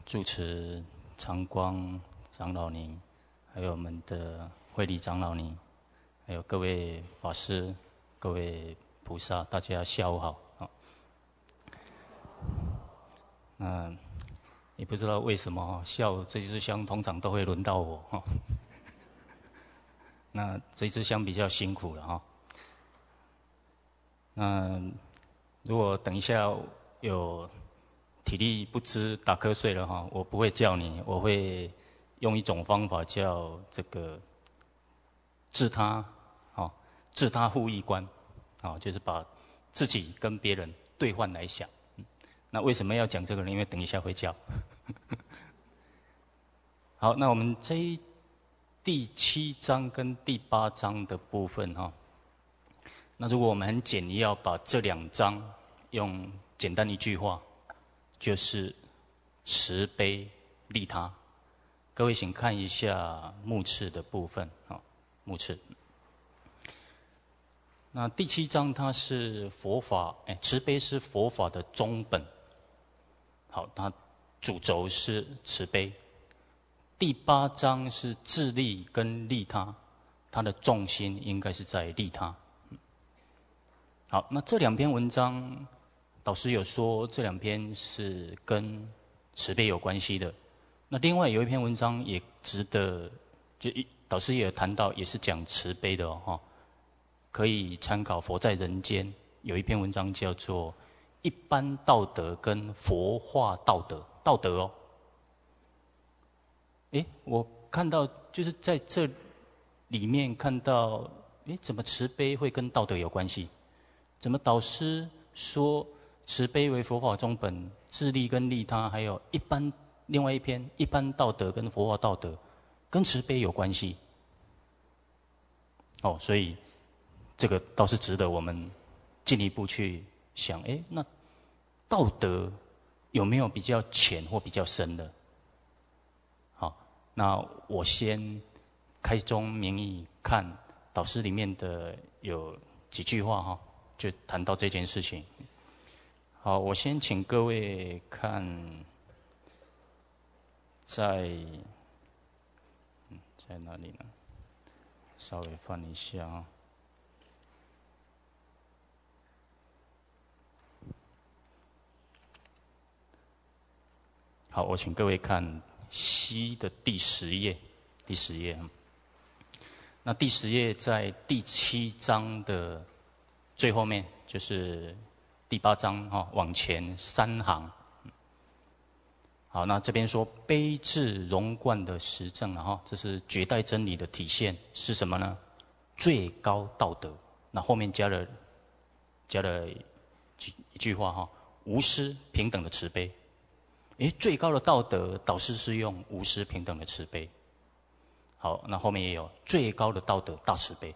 住持常光长老您，还有我们的慧理长老您，还有各位法师、各位菩萨，大家下午好。也不知道为什么下午这支香通常都会轮到我哈。那这支香比较辛苦了哈。那如果等一下有体力不支打瞌睡了哈，我不会叫你，我会用一种方法叫这个自他，自他互易观，就是把自己跟别人兑换来想。那为什么要讲这个呢？因为等一下会叫。好，那我们第7章跟第8章的部分哈，那如果我们很简要把这2章用简单一句话，就是慈悲利他。各位请看一下目次的部分啊，目次。那第7章它是佛法，慈悲是佛法的宗本。好，它主轴是慈悲。第8章是自利跟利他，它的重心应该是在利他。好，那这2篇文章，导师有说这2篇是跟慈悲有关系的。那另外有一篇文章也值得，导师也有谈到，也是讲慈悲的哦，可以参考《佛在人间》有一篇文章叫做一般道德跟佛化道德，道德哦。我看到就是在这里面看到，怎么慈悲会跟道德有关系？怎么导师说慈悲为佛法宗本，自利跟利他，还有另外一篇一般道德跟佛化道德，跟慈悲有关系？所以这个倒是值得我们进一步去想，那道德有没有比较浅或比较深的？好，那我先开宗明义看导师里面的有几句话哈，就谈到这件事情。好，我先请各位看在哪里呢？稍微翻一下啊。好，我请各位看西的第10页，第10页。那第10页在第7章的最后面，就是第8章往前3行。好，那这边说悲智融贯的实证这是绝代真理的体现是什么呢？最高道德。那后面加了一句话无私平等的慈悲。最高的道德，导师是用无私平等的慈悲。好，那后面也有最高的道德大慈悲。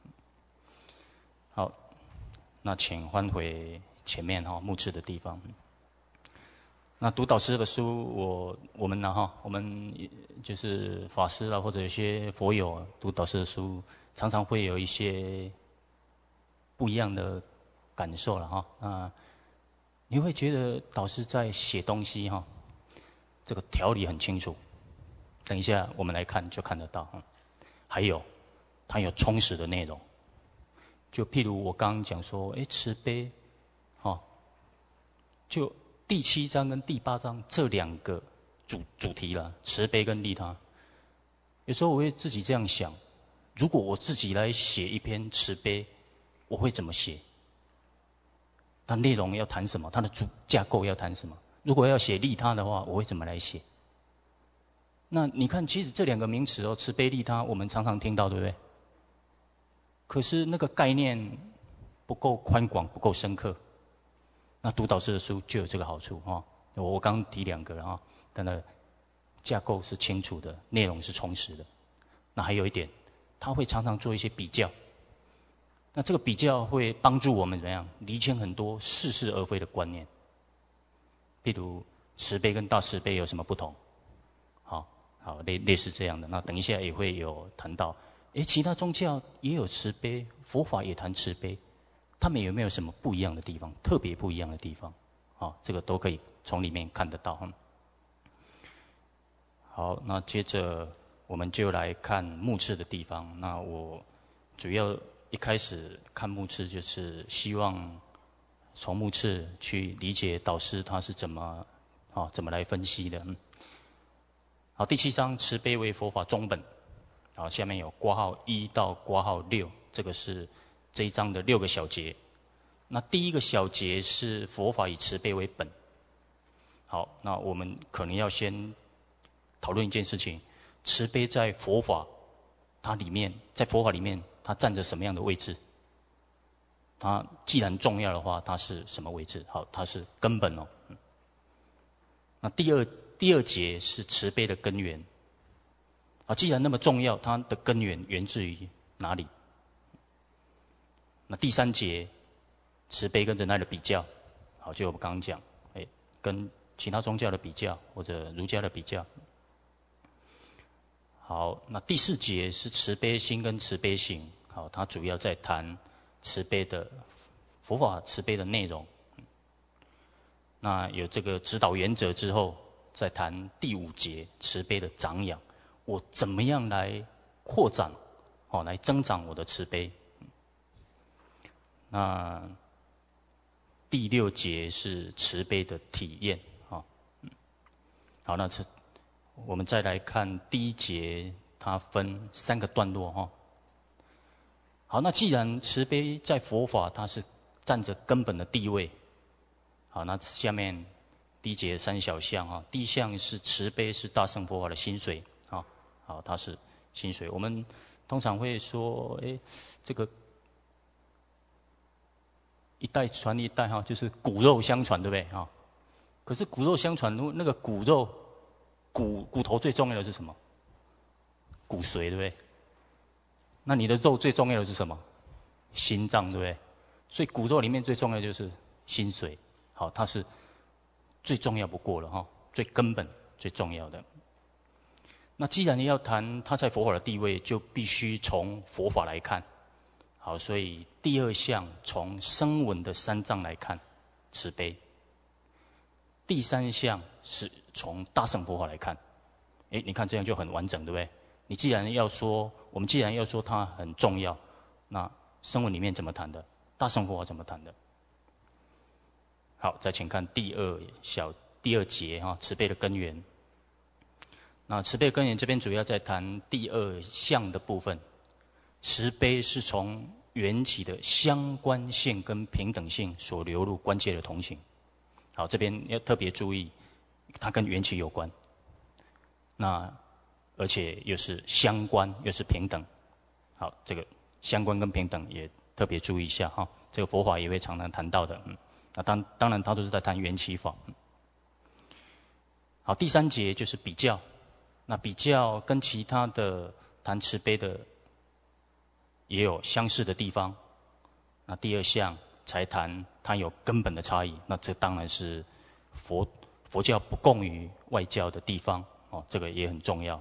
好，那请翻回前面目次的地方。那读导师的书，我们就是法师或者有些佛友读导师的书，常常会有一些不一样的感受了那你会觉得导师在写东西这个条理很清楚。等一下我们来看就看得到还有它有充实的内容。就譬如我刚刚讲说，慈悲就第7章跟第8章这2个主题了，慈悲跟利他。有时候我会自己这样想，如果我自己来写一篇慈悲，我会怎么写？它内容要谈什么？它的架构要谈什么？如果要写利他的话，我会怎么来写？那你看，其实这2个名词慈悲利他，我们常常听到，对不对？可是那个概念不够宽广，不够深刻。那读导师的书就有这个好处我刚提2个了但是架构是清楚的，内容是充实的。那还有一点，他会常常做一些比较。那这个比较会帮助我们怎么样厘清很多似是而非的观念。譬如慈悲跟大慈悲有什么不同？好，类似这样的。那等一下也会有谈到，其他宗教也有慈悲，佛法也谈慈悲，他们有没有什么不一样的地方？特别不一样的地方？这个都可以从里面看得到。 好，那接着我们就来看目次的地方。那我主要一开始看目次，就是希望从目次去理解导师他是怎么来分析的。好，第7章慈悲为佛法宗本。好，下面有括号1到括号6，这个是这一章的6个小节。那第一个小节是佛法以慈悲为本。好，那我们可能要先讨论一件事情：慈悲在佛法它里面，在佛法里面它占着什么样的位置？它既然重要的话，它是什么位置？好，它是根本哦。那第二节是慈悲的根源。啊，既然那么重要，它的根源源自于哪里？那第3节慈悲跟仁爱的比较。好，就我们刚刚讲，跟其他宗教的比较，或者儒家的比较。好，那第4节是慈悲心跟慈悲行。好，它主要在谈慈悲的佛法慈悲的内容。那有这个指导原则之后，再谈第5节慈悲的长养，我怎么样来扩展，来增长我的慈悲。那第6节是慈悲的体验。好，那我们再来看第1节，它分3个段落哈。好，那既然慈悲在佛法它是占着根本的地位，好，那下面第1节3小项哈。第一项是慈悲是大乘佛法的薪水，好，它是薪水。我们通常会说，这个一代传一代哈，就是骨肉相传，对不对哈？可是骨肉相传，那个骨肉骨头最重要的是什么？骨髓，对不对？那你的肉最重要的是什么？心脏，对不对？所以骨肉里面最重要的就是心髓。好，它是最重要不过了哈，最根本、最重要的。那既然你要谈它在佛法的地位，就必须从佛法来看。好，所以第2项从声闻的3藏来看慈悲。第3项是从大乘佛法来看。你看这样就很完整，对不对？我们既然要说它很重要，那声闻里面怎么谈的？大乘佛法怎么谈的？好，再请看第2节哈，慈悲的根源。那慈悲的根源这边主要在谈第2项的部分。慈悲是从缘起的相关性跟平等性所流入关切的同行。好，这边要特别注意，它跟缘起有关。那而且又是相关，又是平等。好，这个相关跟平等也特别注意一下哈。这个佛法也会常常谈到的。那当然，它都是在谈缘起法。好，第3节就是比较。那比较跟其他的谈慈悲的也有相似的地方。那第2项才谈它有根本的差异。那这当然是佛教不共于外教的地方。这个也很重要。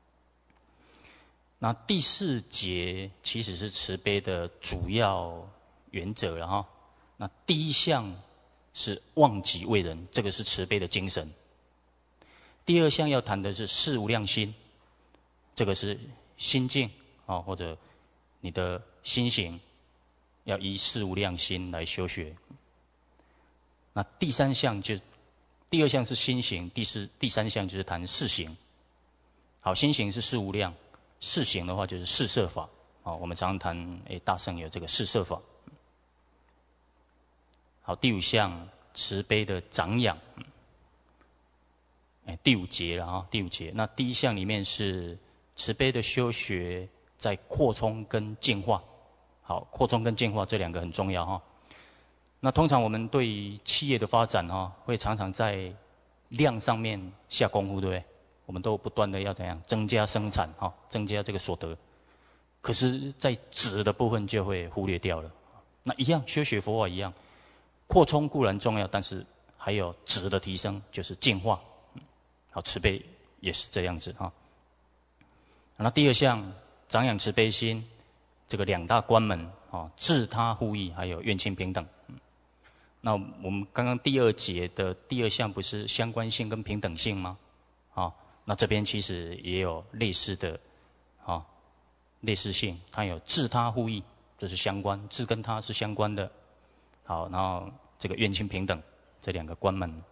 那第4节其实是慈悲的主要原则了哈。那第1项是忘己为人，这个是慈悲的精神。第2项要谈的是事无量心，这个是心境或者你的心行要依事无量心来修学。那第2项是心行，第3项就是谈事行。好，心行是事无量，事行的话就是事摄法。我们常常谈大乘有这个事摄法。好，第5项慈悲的长养。第5节了哈，第5节。那第1项里面是慈悲的修学在扩充跟净化。好，扩充跟净化这2个很重要哈。那通常我们对于企业的发展会常常在量上面下功夫，对不对？我们都不断的要怎样增加生产增加这个所得。可是，在质的部分就会忽略掉了。那一样，修学佛法一样，扩充固然重要，但是还有质的提升，就是净化。好，慈悲也是这样子哈。那第2项长养慈悲心，这个2大关门自他互益，还有愿亲平等。那我们刚刚第2节的第2项不是相关性跟平等性吗？那那这边其实也有类似的，类似性，它有自他互益，这是相关，自跟他是相关的。好，然后这个愿亲平等这两个关门。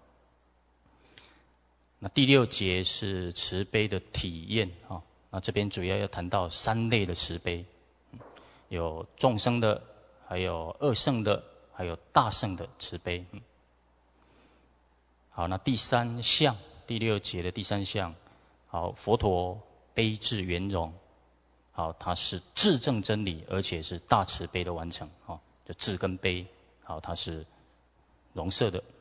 那第6节是慈悲的体验啊，那这边主要谈到3类的慈悲，有众生的，还有二圣的，还有大圣的慈悲。好，那第3项，第6节的第3项，好，佛陀悲智圆融，好，它是智证真理，而且是大慈悲的完成，就智跟悲，好，它是融摄的。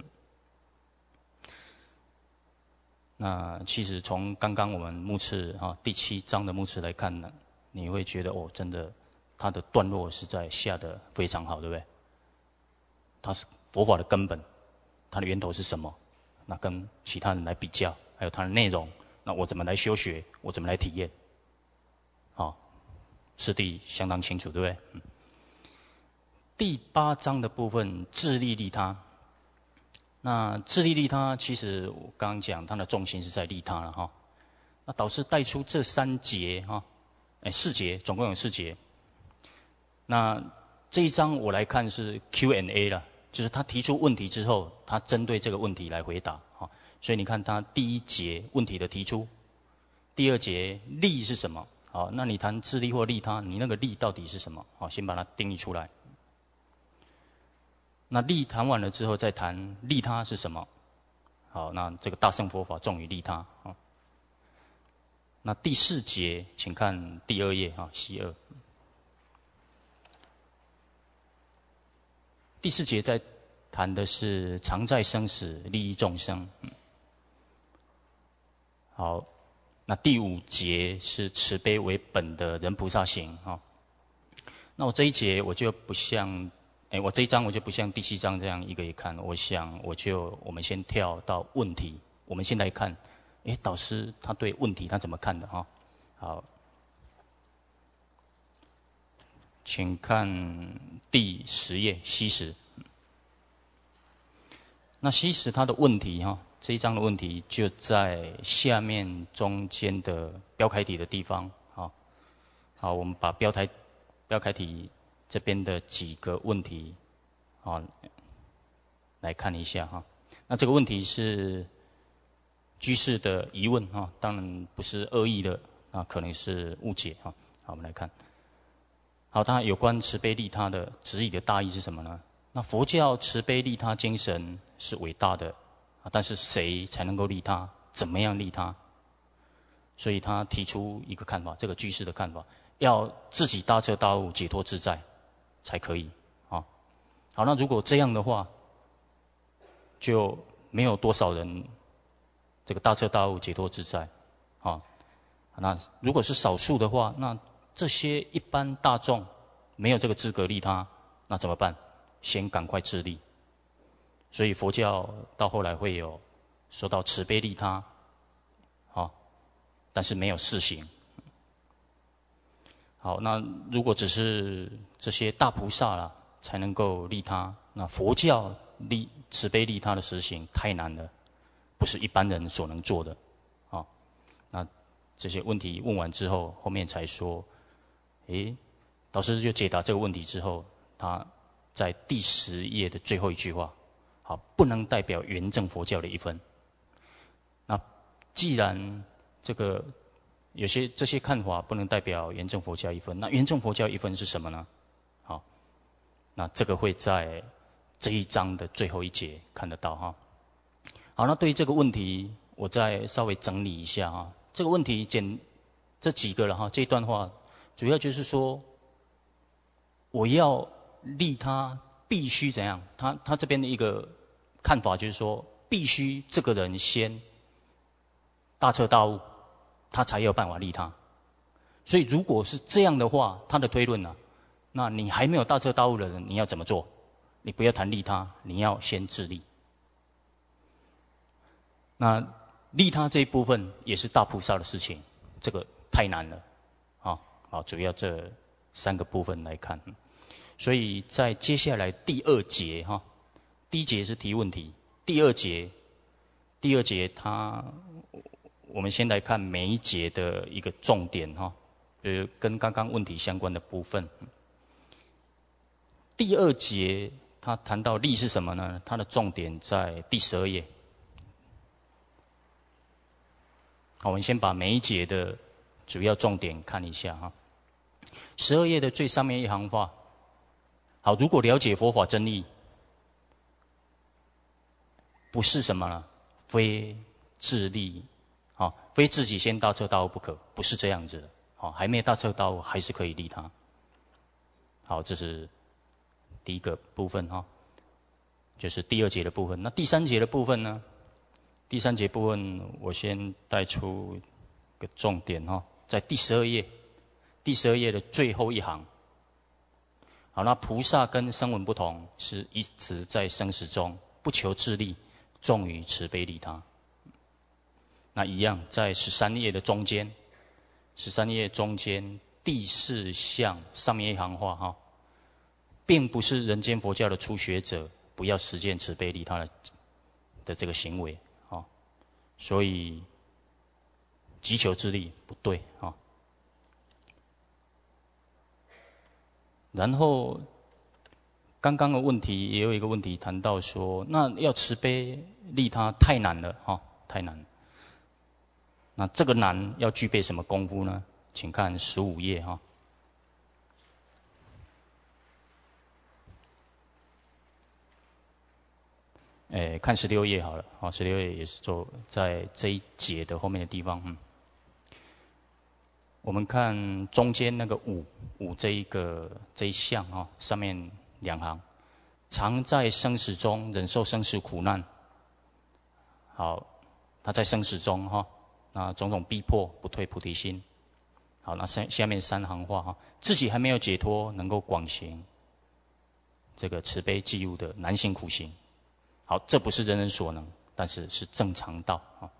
那其实从刚刚我们目次第7章的目次来看呢，你会觉得真的，它的段落实在下得非常好，对不对？它是佛法的根本，它的源头是什么？那跟其他人来比较，还有它的内容，那我怎么来修学？我怎么来体验？师弟相当清楚，对不对？第8章的部分，自利利他。那自利利他，其实我刚刚讲，它的重心是在利他了哈。那导师带出这3节4节，总共有4节。那这一章我来看是 Q&A 了，就是他提出问题之后，他针对这个问题来回答哈。所以你看他第1节问题的提出，第2节利是什么？好，那你谈自利或利他，你那个利到底是什么？好，先把它定义出来。那利谈完了之后，再谈利他是什么？好，那这个大乘佛法重于利他。那第4节，请看第2页西2。第4节在谈的是常在生死，利益众生。好，那第5节是慈悲为本的人菩萨行。那我这一节我就不像。我这一章我就不像第7章这样一个一看，我想我们先跳到问题，我们先来看，导师他对问题他怎么看的哈？好，请看第10页西史。那西史他的问题这一章的问题就在下面中间的标楷体的地方。好，我们把标楷体这边的几个问题，来看一下哈。那这个问题是居士的疑问当然不是恶意的，那可能是误解好，我们来看。好，它有关慈悲利他的指引的大意是什么呢？那佛教慈悲利他精神是伟大的，但是谁才能够利他？怎么样利他？所以他提出一个看法，这个居士的看法，要自己大彻大悟、解脱自在才可以好，那如果这样的话，就没有多少人这个大彻大悟、解脱自在那如果是少数的话，那这些一般大众没有这个资格利他，那怎么办？先赶快自利。所以佛教到后来会有说到慈悲利他但是没有示行。好，那如果只是这些大菩萨啦才能够利他，那佛教慈悲利他的实行太难了，不是一般人所能做的那这些问题问完之后，后面才说，导师就解答这个问题之后，他在第10页的最后一句话，好，不能代表圆正佛教的一分。那既然这个这些看法不能代表圆正佛教一分，那圆正佛教一分是什么呢？好，那这个会在这一章的最后一节看得到好，那对于这个问题，我再稍微整理一下这个问题这几个了这一段话主要就是说，我要利他必须怎样？他这边的一个看法就是说，必须这个人先大彻大悟，他才有办法利他。所以如果是这样的话，他的推论那你还没有大彻大悟的人，你要怎么做？你不要谈利他，你要先自利。那利他这一部分也是大菩萨的事情，这个太难了好，主要这3个部分来看。所以在接下来第2节第1节是提问题，第二节我们先来看每一节的一个重点哈，就是跟刚刚问题相关的部分。第2节他谈到力是什么呢？它的重点在第12页。好，我们先把每一节的主要重点看一下哈。12页的最上面一行话，好，如果了解佛法真理，不是什么呢？非自利，好，非自己先大彻大悟不可，不是这样子的。好，还没大彻大悟，还是可以利他。好，这是第一个部分哈，就是第2节的部分。那第3节的部分呢？第3节部分我先带出一个重点哈，在第12页，第12页的最后一行。好，那菩萨跟声闻不同，是一直在生死中不求自利，重于慈悲利他。那一样，在13页的中间，13页中间第4项上面一行话哈，并不是人间佛教的初学者不要实践慈悲利他的这个行为啊，所以急求自利不对啊。然后刚刚的问题也有一个问题谈到说，那要慈悲利他太难了哈，太难了。那这个难要具备什么功夫呢？请看15页哈。看16页好了，好，16页也是在这一节的后面的地方。我们看中间那个五这一项哈，上面2行，常在生死中忍受生死苦难。好，他在生死中哈，那种种逼迫不退菩提心。好，那下面3行话哈，自己还没有解脱，能够广行这个慈悲济物的难行苦行。好，这不是人人所能，但是是正常道啊。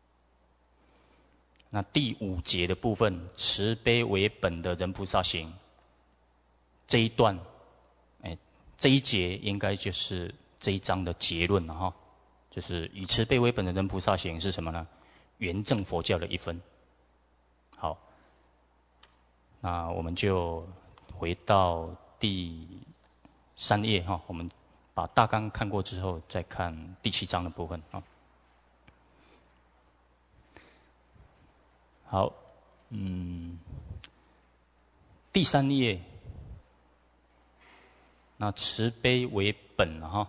那第5节的部分，慈悲为本的人菩萨行，这一段，这一节应该就是这一章的结论了哈。就是以慈悲为本的人菩萨行是什么呢？圆正佛教的一分。好，那我们就回到第3页哈，我们把大纲看过之后，再看第7章的部分啊。好，第3页，那慈悲为本哈，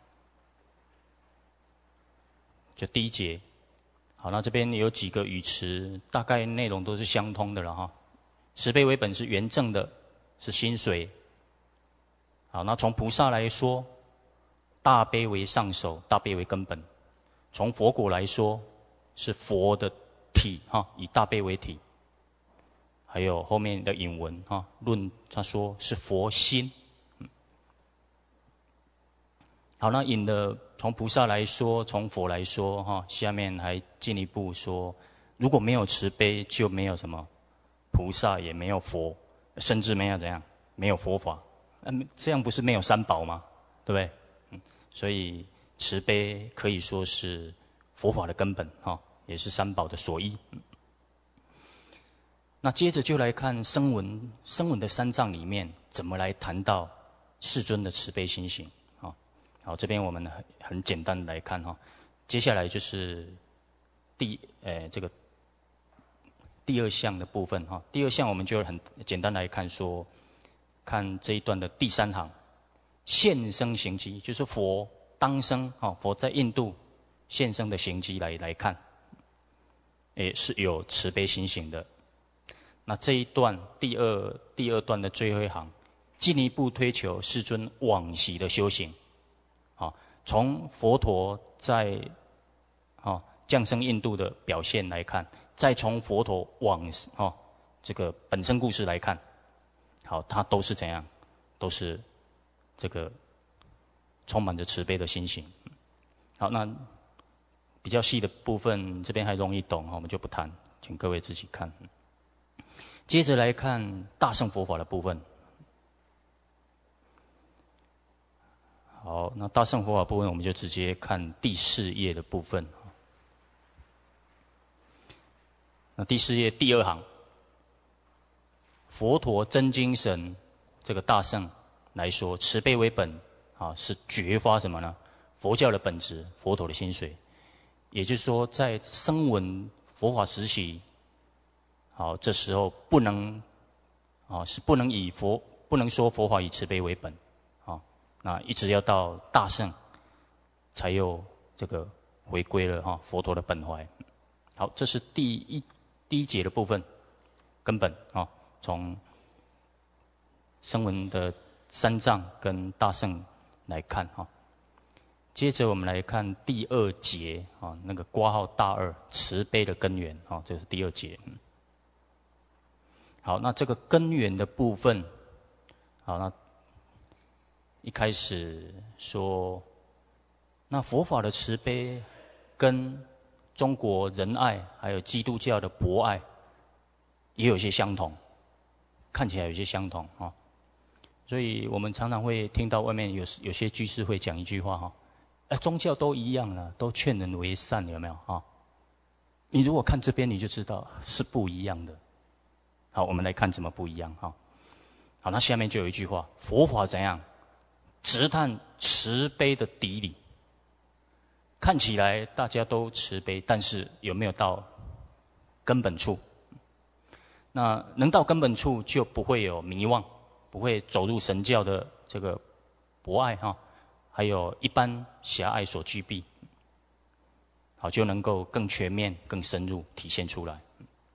就第1节。好，那这边有几个语词，大概内容都是相通的了哈。慈悲为本是圆正的，是心髓。好，那从菩萨来说，大悲为上首，大悲为根本。从佛果来说，是佛的体哈，以大悲为体。还有后面的引文哈，论他说是佛心。好，那引的从菩萨来说，从佛来说哈，下面还进一步说，如果没有慈悲，就没有什么菩萨，也没有佛，甚至没有怎样，没有佛法。这样不是没有三宝吗？对不对？所以慈悲可以说是佛法的根本哈，也是三宝的所依。那接着就来看声闻的3藏里面怎么来谈到世尊的慈悲心行啊。好，这边我们很简单的来看哈。接下来就是这个第2项的部分哈。第2项我们就很简单来看说，看这一段的第3行，现生行迹，就是佛当生哈，佛在印度现生的行迹来看，是有慈悲心行的。那这一段第二段的最后一行，进一步推求世尊往昔的修行，从佛陀在降生印度的表现来看，再从佛陀这个本身故事来看，好，它都是怎样？都是这个充满着慈悲的心行。好，那比较细的部分这边还容易懂我们就不谈，请各位自己看。接着来看大乘佛法的部分。好，那大乘佛法部分我们就直接看第4页的部分。 那第4页第2行，佛陀真精神这个大圣来说，慈悲为本是觉发什么呢？佛教的本质，佛陀的心髓。也就是说，在声闻佛法时期，这时候不能不能说佛法以慈悲为本那一直要到大圣，才有这个回归了佛陀的本怀。好，这是第一节的部分，根本从声闻的三藏跟大圣来看接着我们来看第2节那个括号大2慈悲的根源这是第2节。好，那这个根源的部分，好，那一开始说，那佛法的慈悲跟中国仁爱还有基督教的博爱也有些相同，看起来有些相同所以我们常常会听到外面有些居士会讲一句话宗教都一样了，都劝人为善，有没有你如果看这边，你就知道是不一样的。好，我们来看怎么不一样好，那下面就有一句话：佛法怎样？直探慈悲的底里。看起来大家都慈悲，但是有没有到根本处？那能到根本处，就不会有迷惘，不会走入神教的这个博爱还有一般狭隘所居避，好，就能够更全面、更深入体现出来。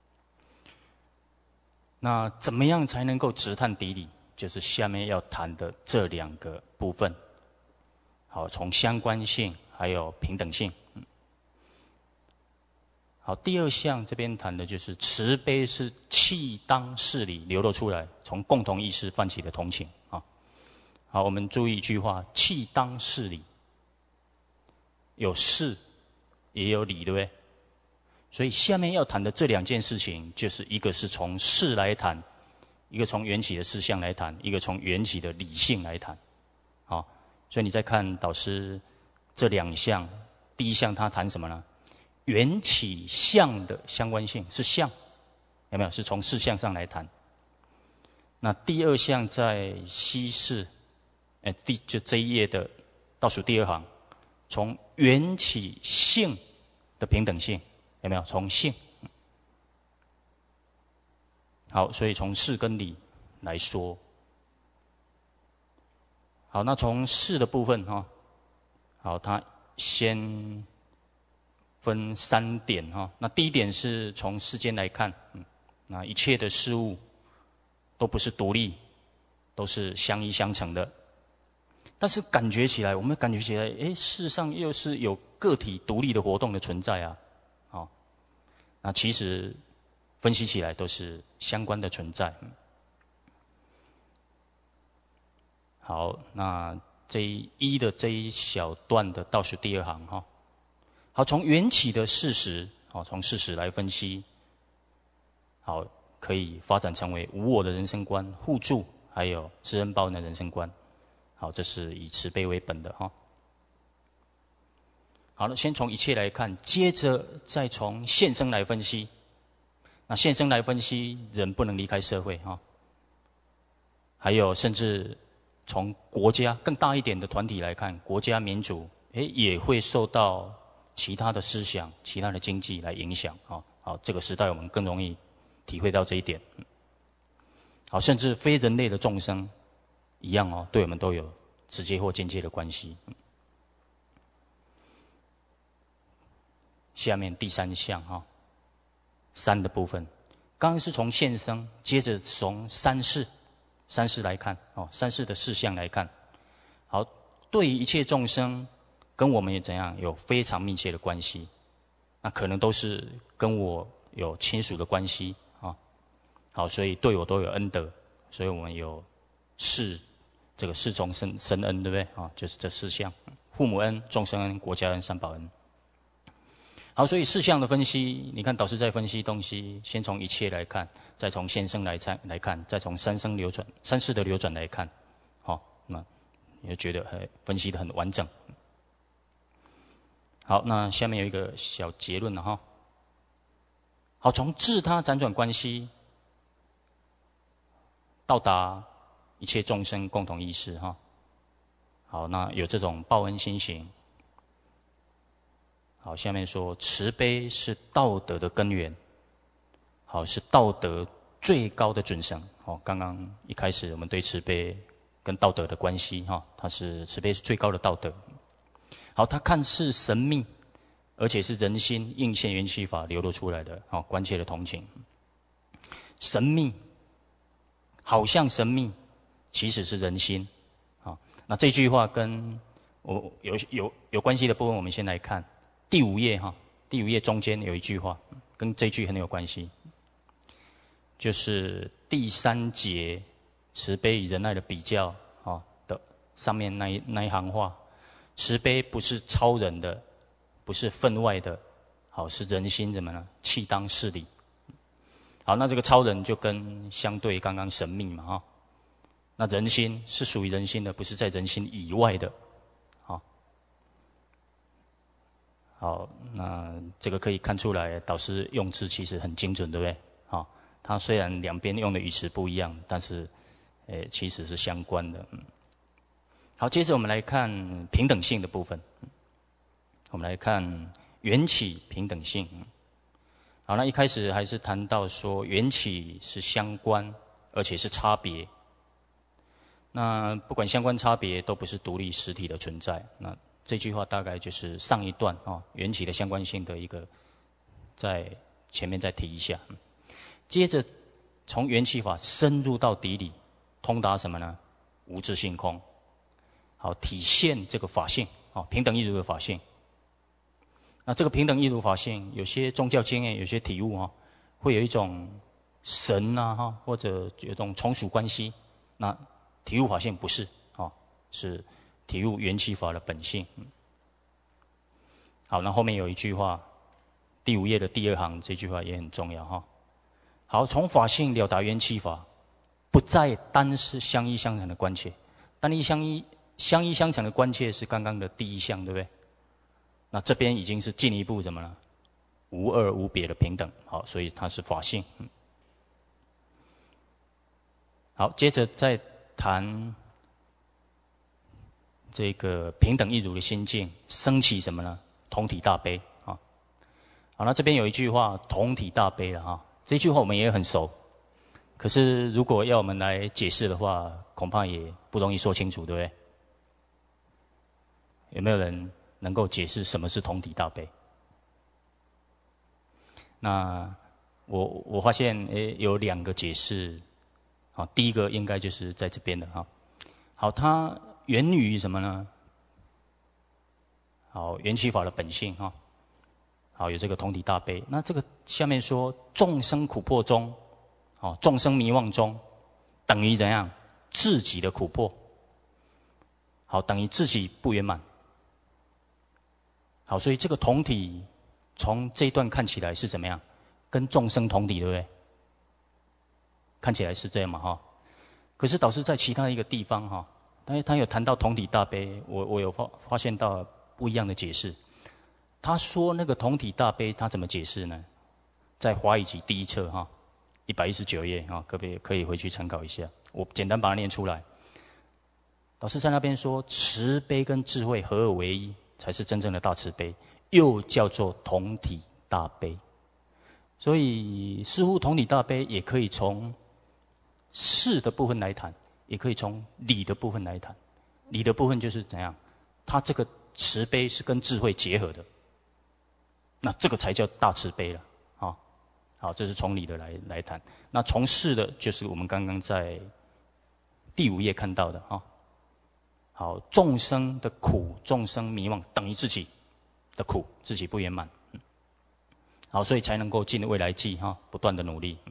那怎么样才能够直探底里？就是下面要谈的这2个部分。好，从相关性还有平等性。好，第2项这边谈的就是慈悲是契当事理流露出来，从共同意识泛起的同情好，我们注意一句话：契当事理，有事也有理，对不对？所以下面要谈的这2件事情，就是一个是从事来谈，一个从缘起的事项来谈，一个从缘起的理性来谈。好，所以你再看导师这2项，第1项他谈什么呢？缘起相的相关性是相，有没有？是从事项上来谈。那第2项在西式，就这一页的倒数第2行，从缘起性的平等性，有没有？从性。好，所以从事跟理来说。好，那从事的部分好，他先分3点那第1点是从世间来看，那一切的事物都不是独立，都是相依相成的。但是我们感觉起来，事实上又是有个体独立的活动的存在啊。那其实分析起来都是相关的存在。好，那这一小段的倒数第2行好，从缘起的事实从事实来分析，好，可以发展成为无我的人生观、互助还有知恩报恩的人生观。好，这是以慈悲为本的好了，先从一切来看，接着再从现生来分析。那现生来分析，人不能离开社会还有甚至从国家更大一点的团体来看，国家民主也会受到其他的思想、其他的经济来影响好，这个时代我们更容易体会到这一点。好，甚至非人类的众生一样对我们都有直接或间接的关系。下面第3项3的部分，刚刚是从现生，接着从三世来看三世的事项来看。好，对于一切众生跟我们也怎样有非常密切的关系，那可能都是跟我有亲属的关系好，所以对我都有恩德，所以我们有这个世众生恩，对不对就是这4项：父母恩、众生恩、国家恩、三宝恩。好，所以4项的分析，你看导师在分析东西，先从一切来看，再从现生来看，再从三世的流转来看，那你就觉得分析得很完整。好，那下面有一个小结论了好，从自他辗转关系，到达一切众生共同意识哈。好，那有这种报恩心行。好，下面说慈悲是道德的根源，好，是道德最高的准绳。好，刚刚一开始我们对慈悲跟道德的关系哈，它是慈悲是最高的道德。好，它看似神秘，而且是人心应现缘起法流露出来的，好，关切的同情。神秘，好像神秘，其实是人心。好，那这句话跟我有关系的部分，我们先来看第5页哈，第5页中间有一句话，跟这句很有关系，就是第3节慈悲与仁爱的比较啊的上面那一行话，慈悲不是超人的，不是分外的，好，是人心怎么呢？契当事理。好，那这个超人就跟相对刚刚神秘嘛哈，那人心是属于人心的，不是在人心以外的。好，那这个可以看出来，导师用字其实很精准，对不对？好，他虽然两边用的语词不一样，但是，其实是相关的。好，接着我们来看平等性的部分。我们来看缘起平等性。好，那一开始还是谈到说缘起是相关，而且是差别。那不管相关差别，都不是独立实体的存在。那这句话大概就是上一段缘起的相关性的一个，在前面再提一下。接着从缘起法深入到底里，通达什么呢？无自性空。好，体现这个法性，平等一如的法性。那这个平等一如法性，有些宗教经验，有些体悟会有一种神啊或者有一种从属关系。那体悟法性不是是体悟缘起法的本性。好，那后面有一句话，第5页的第2行，这句话也很重要哈。好，从法性了达缘起法，不再单是相依相成的关切，相依相成的关切是刚刚的第1项，对不对？那这边已经是进一步什么呢？无二无别的平等。好，所以它是法性。好，接着再谈这个平等一如的心境，升起什么呢？同体大悲啊。好，那这边有一句话，同体大悲了哈。这句话我们也很熟，可是如果要我们来解释的话，恐怕也不容易说清楚，对不对？有没有人能够解释什么是同体大悲？那我发现有2个解释。好，第一个应该就是在这边的哈。好，它源于什么呢？好，缘起法的本性哈。好，有这个同体大悲。那这个下面说众生苦迫中，众生迷惘中，等于怎样？自己的苦迫。好，等于自己不圆满。好，所以这个同体从这一段看起来是怎么样？跟众生同体，对不对？看起来是这样嘛哈。可是导师在其他一个地方哈，他有谈到同体大悲，我有发现到不一样的解释。他说那个同体大悲，他怎么解释呢？在华语集第1册哈，119页哈，各位可以回去参考一下。我简单把它念出来。导师在那边说，慈悲跟智慧合而为一，才是真正的大慈悲，又叫做同体大悲。所以似乎同体大悲也可以从事的部分来谈，也可以从理的部分来谈。理的部分就是怎样？它这个慈悲是跟智慧结合的，那这个才叫大慈悲了啊！好，这是从理的来谈。那从事的，就是我们刚刚在第5页看到的啊。好，众生的苦，众生迷惘，等于自己的苦，自己不圆满。好，所以才能够尽未来际哈，不断的努力。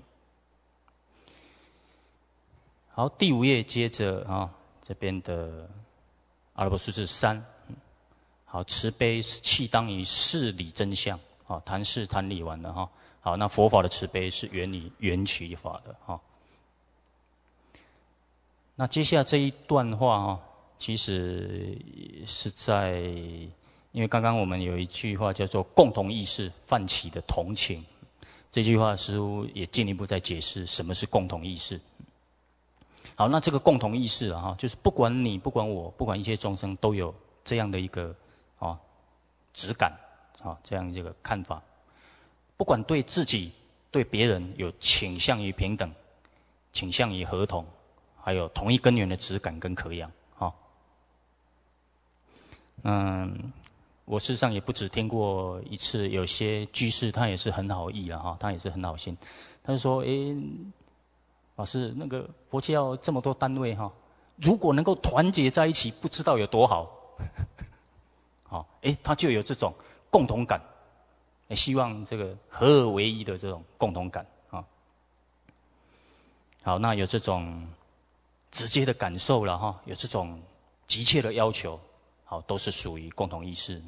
好，第5页接着这边的阿拉伯数字3。好，慈悲是契当于事理真相。好，谈事谈理完了哈。好，那佛法的慈悲是源于缘起法的哈。那接下来这一段话其实是在，因为刚刚我们有一句话叫做共同意识泛起的同情， 这句话似乎也进一步在解释什么是共同意识。好，那这个共同意识啊，就是不管你、不管我、不管一切众生，都有这样的一个质感这样这个看法。不管对自己、对别人有倾向于平等、倾向于合同，还有同一根源的质感跟渴望。我事实上也不止听过一次，有些居士他也是很好意他也是很好心，他就说：“老师，那个佛教这么多单位如果能够团结在一起，不知道有多好。”他就有这种共同感，希望这个合而为一的这种共同感好，那有这种直接的感受了有这种急切的要求。好，都是属于共同意识。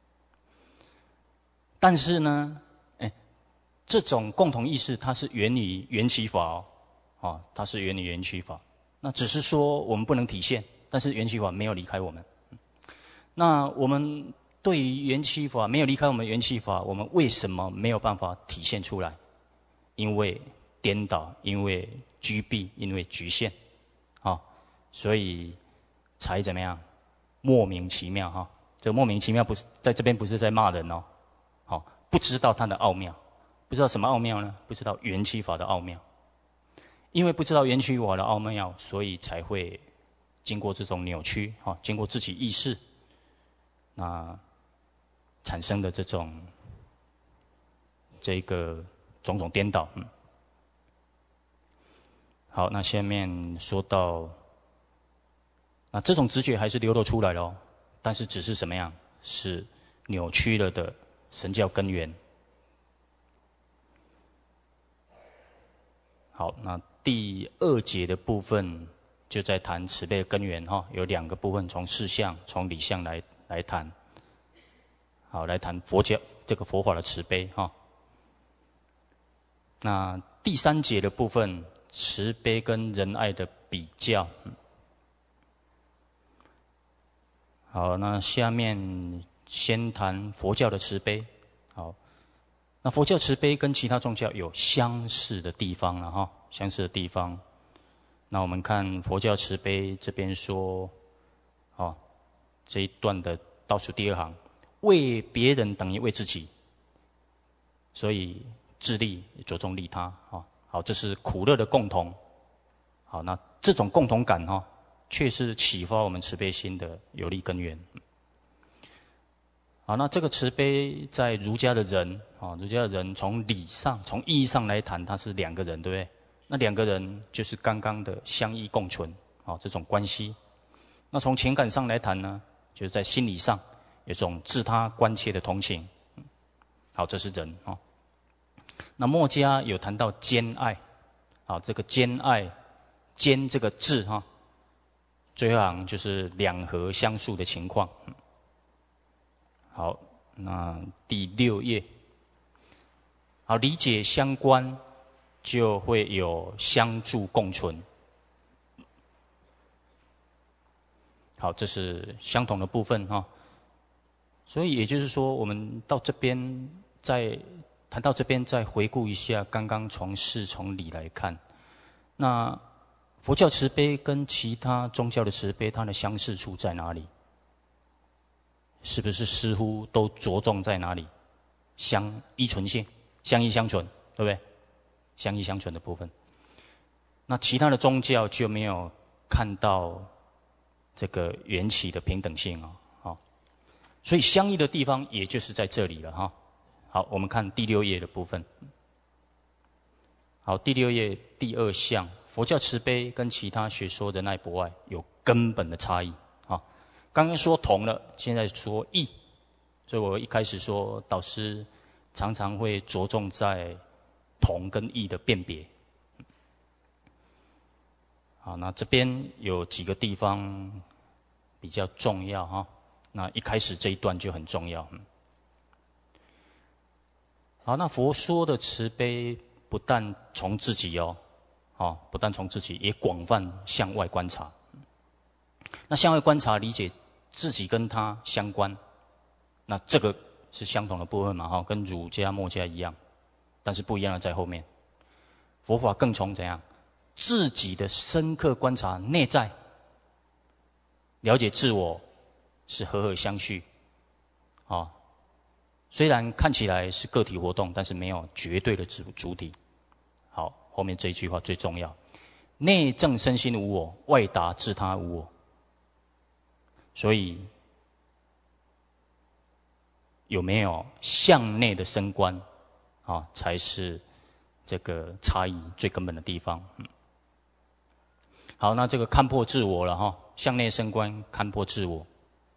但是呢，这种共同意识它是源于缘起法它是源于缘起法。那只是说我们不能体现，但是缘起法没有离开我们。那我们对于缘起法没有离开我们缘起法，我们为什么没有办法体现出来？因为颠倒，因为居蔽，因为局限所以才怎么样？莫名其妙这个莫名其妙不是在这边不是在骂人不知道它的奥妙，不知道什么奥妙呢？不知道缘起法的奥妙，因为不知道缘起法的奥妙，所以才会经过这种扭曲经过自己意识那产生的这个种种颠倒。好，那下面说到。那这种直觉还是流露出来了但是只是什么样？是扭曲了的神教根源。好，那第2节的部分就在谈慈悲的根源有2个部分，从事相、从理相来谈。好，来谈佛教这个佛法的慈悲那第3节的部分，慈悲跟仁爱的比较。好，那下面先谈佛教的慈悲。好，那佛教慈悲跟其他宗教有相似的地方了相似的地方。那我们看佛教慈悲这边说，这一段的倒数第2行，为别人等于为自己，所以自利着重利他好，这是苦乐的共同。好，那这种共同感却是启发我们慈悲心的有力根源。好，那这个慈悲在儒家的人儒家的人从理上、从意义上来谈，它是2个人，对不对？那2个人就是刚刚的相依共存这种关系。那从情感上来谈呢，就是在心理上有种自他关切的同情。好，这是人那墨家有谈到兼爱，好，这个兼爱，兼这个字最后一行就是2合相诉的情况。好，那第6页，好，理解相关就会有相助共存。好，这是相同的部分所以也就是说，我们到这边谈到这边，再回顾一下刚刚从事从理来看，那佛教慈悲跟其他宗教的慈悲，它的相似处在哪里？是不是似乎都着重在哪里？依存性，相依相存，对不对？相依相存的部分。那其他的宗教就没有看到这个缘起的平等性所以相异的地方也就是在这里了好，我们看第6页的部分。好，第6页第2项，佛教慈悲跟其他学说仁爱博爱有根本的差异刚刚说同了，现在说异，所以我一开始说导师常常会着重在同跟异的辨别。好，那这边有几个地方比较重要那一开始这一段就很重要。好，那佛说的慈悲不但从自己不但从自己，也广泛向外观察。那向外观察理解自己跟他相关，那这个是相同的部分嘛跟儒家、墨家一样。 但是不一样的在后面。佛法更从怎样自己的深刻观察内在，了解自我是和合相续。虽然看起来是个体活动，但是没有绝对的主体。好，后面这一句话最重要：内证身心无我，外达自他无我。所以有没有向内的升观才是这个差异最根本的地方。好，那这个看破自我了向内升观，看破自我。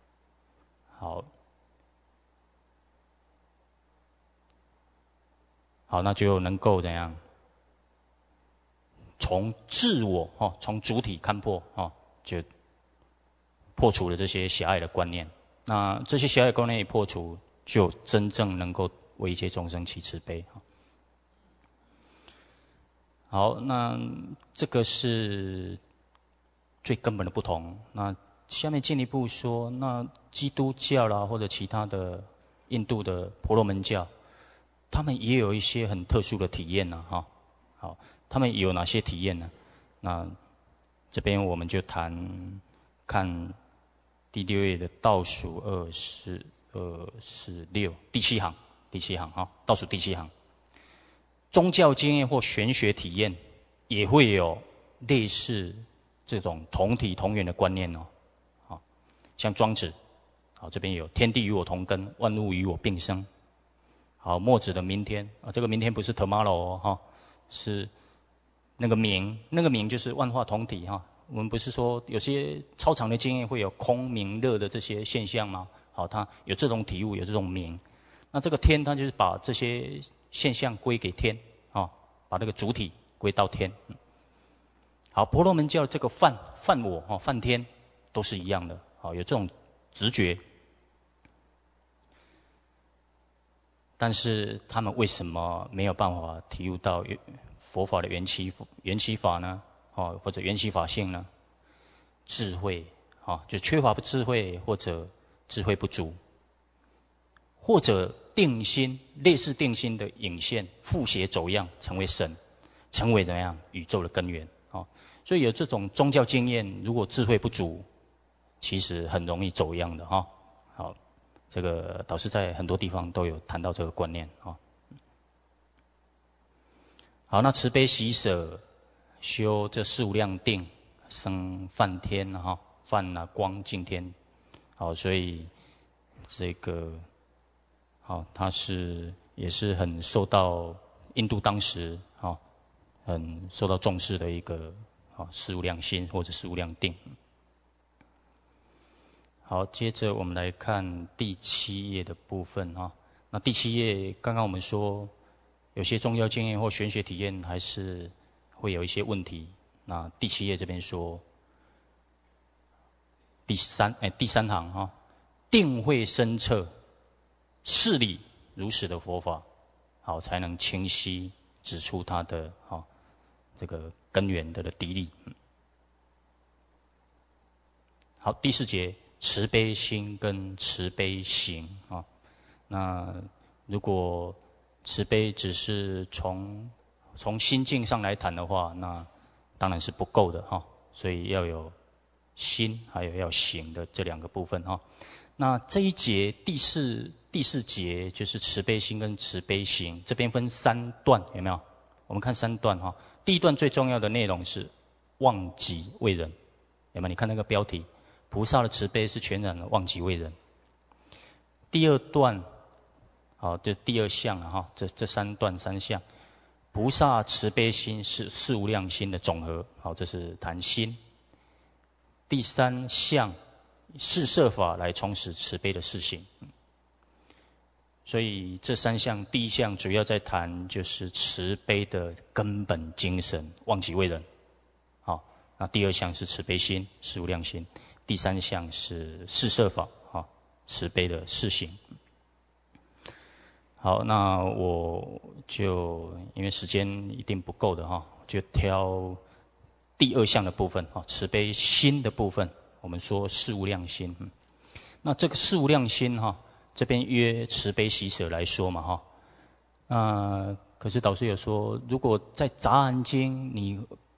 好，那就能够怎样？从自我从主体看破就破除了这些狭隘的观念。那这些狭隘观念一破除，就真正能够为一切众生起慈悲。好，那这个是最根本的不同。那下面进一步说，那基督教啦，或者其他的印度的婆罗门教，他们也有一些很特殊的体验好，他们有哪些体验呢？那这边我们就看第6页的倒数246第七行倒数第7行。宗教经验或玄学体验也会有类似这种同体同源的观念像庄子这边有天地与我同根，万物与我并生。好，墨子的明天这个明天不是 tomorrow 是那个明就是万化同体我们不是说有些超常的经验会有空明热的这些现象吗？好，它有这种体悟，有这种明。那这个天，它就是把这些现象归给天把那个主体归到天。好，婆罗门教这个泛我泛天都是一样的有这种直觉。但是他们为什么没有办法体悟到佛法的缘起法呢？或者缘起法性呢？智慧就缺乏智慧，或者智慧不足，或者定心类似定心的引现复邪走样，成为神，成为怎么样宇宙的根源所以有这种宗教经验，如果智慧不足，其实很容易走样的好，这个导师在很多地方都有谈到这个观念好，那慈悲喜舍修这四无量定，生梵天梵光净天。好，所以这个它也是很受到印度当时很受到重视的一个四无量心或者四无量定。好，接着我们来看第7页的部分那第7页刚刚我们说，有些宗教经验或玄学体验还是会有一些问题。那第7页这边说，第三行定慧深彻，事理如实的佛法，好才能清晰指出它的这个根源的敌例。好，第4节。慈悲心跟慈悲行那如果慈悲只是从心境上来谈的话，那当然是不够的所以要有心，还有要行的这2个部分那这一节第四节就是慈悲心跟慈悲行，这边分3段，有没有？我们看3段第一段最重要的内容是忘己为人，有没有？你看那个标题。菩萨的慈悲是全然的忘己为人。第2段，就第2项这3段3项，菩萨慈悲心是四无量心的总和，这是谈心。第3项，四摄法来充实慈悲的事行。所以这3项，第1项主要在谈就是慈悲的根本精神，忘己为人。那第2项是慈悲心，四无量心。第3项是四摄法慈悲的事行。好，那我就因为时间一定不够的就挑第2项的部分慈悲心的部分。我们说四无量心，那这个四无量心这边约慈悲喜舍来说嘛可是导师有说，如果在杂含经你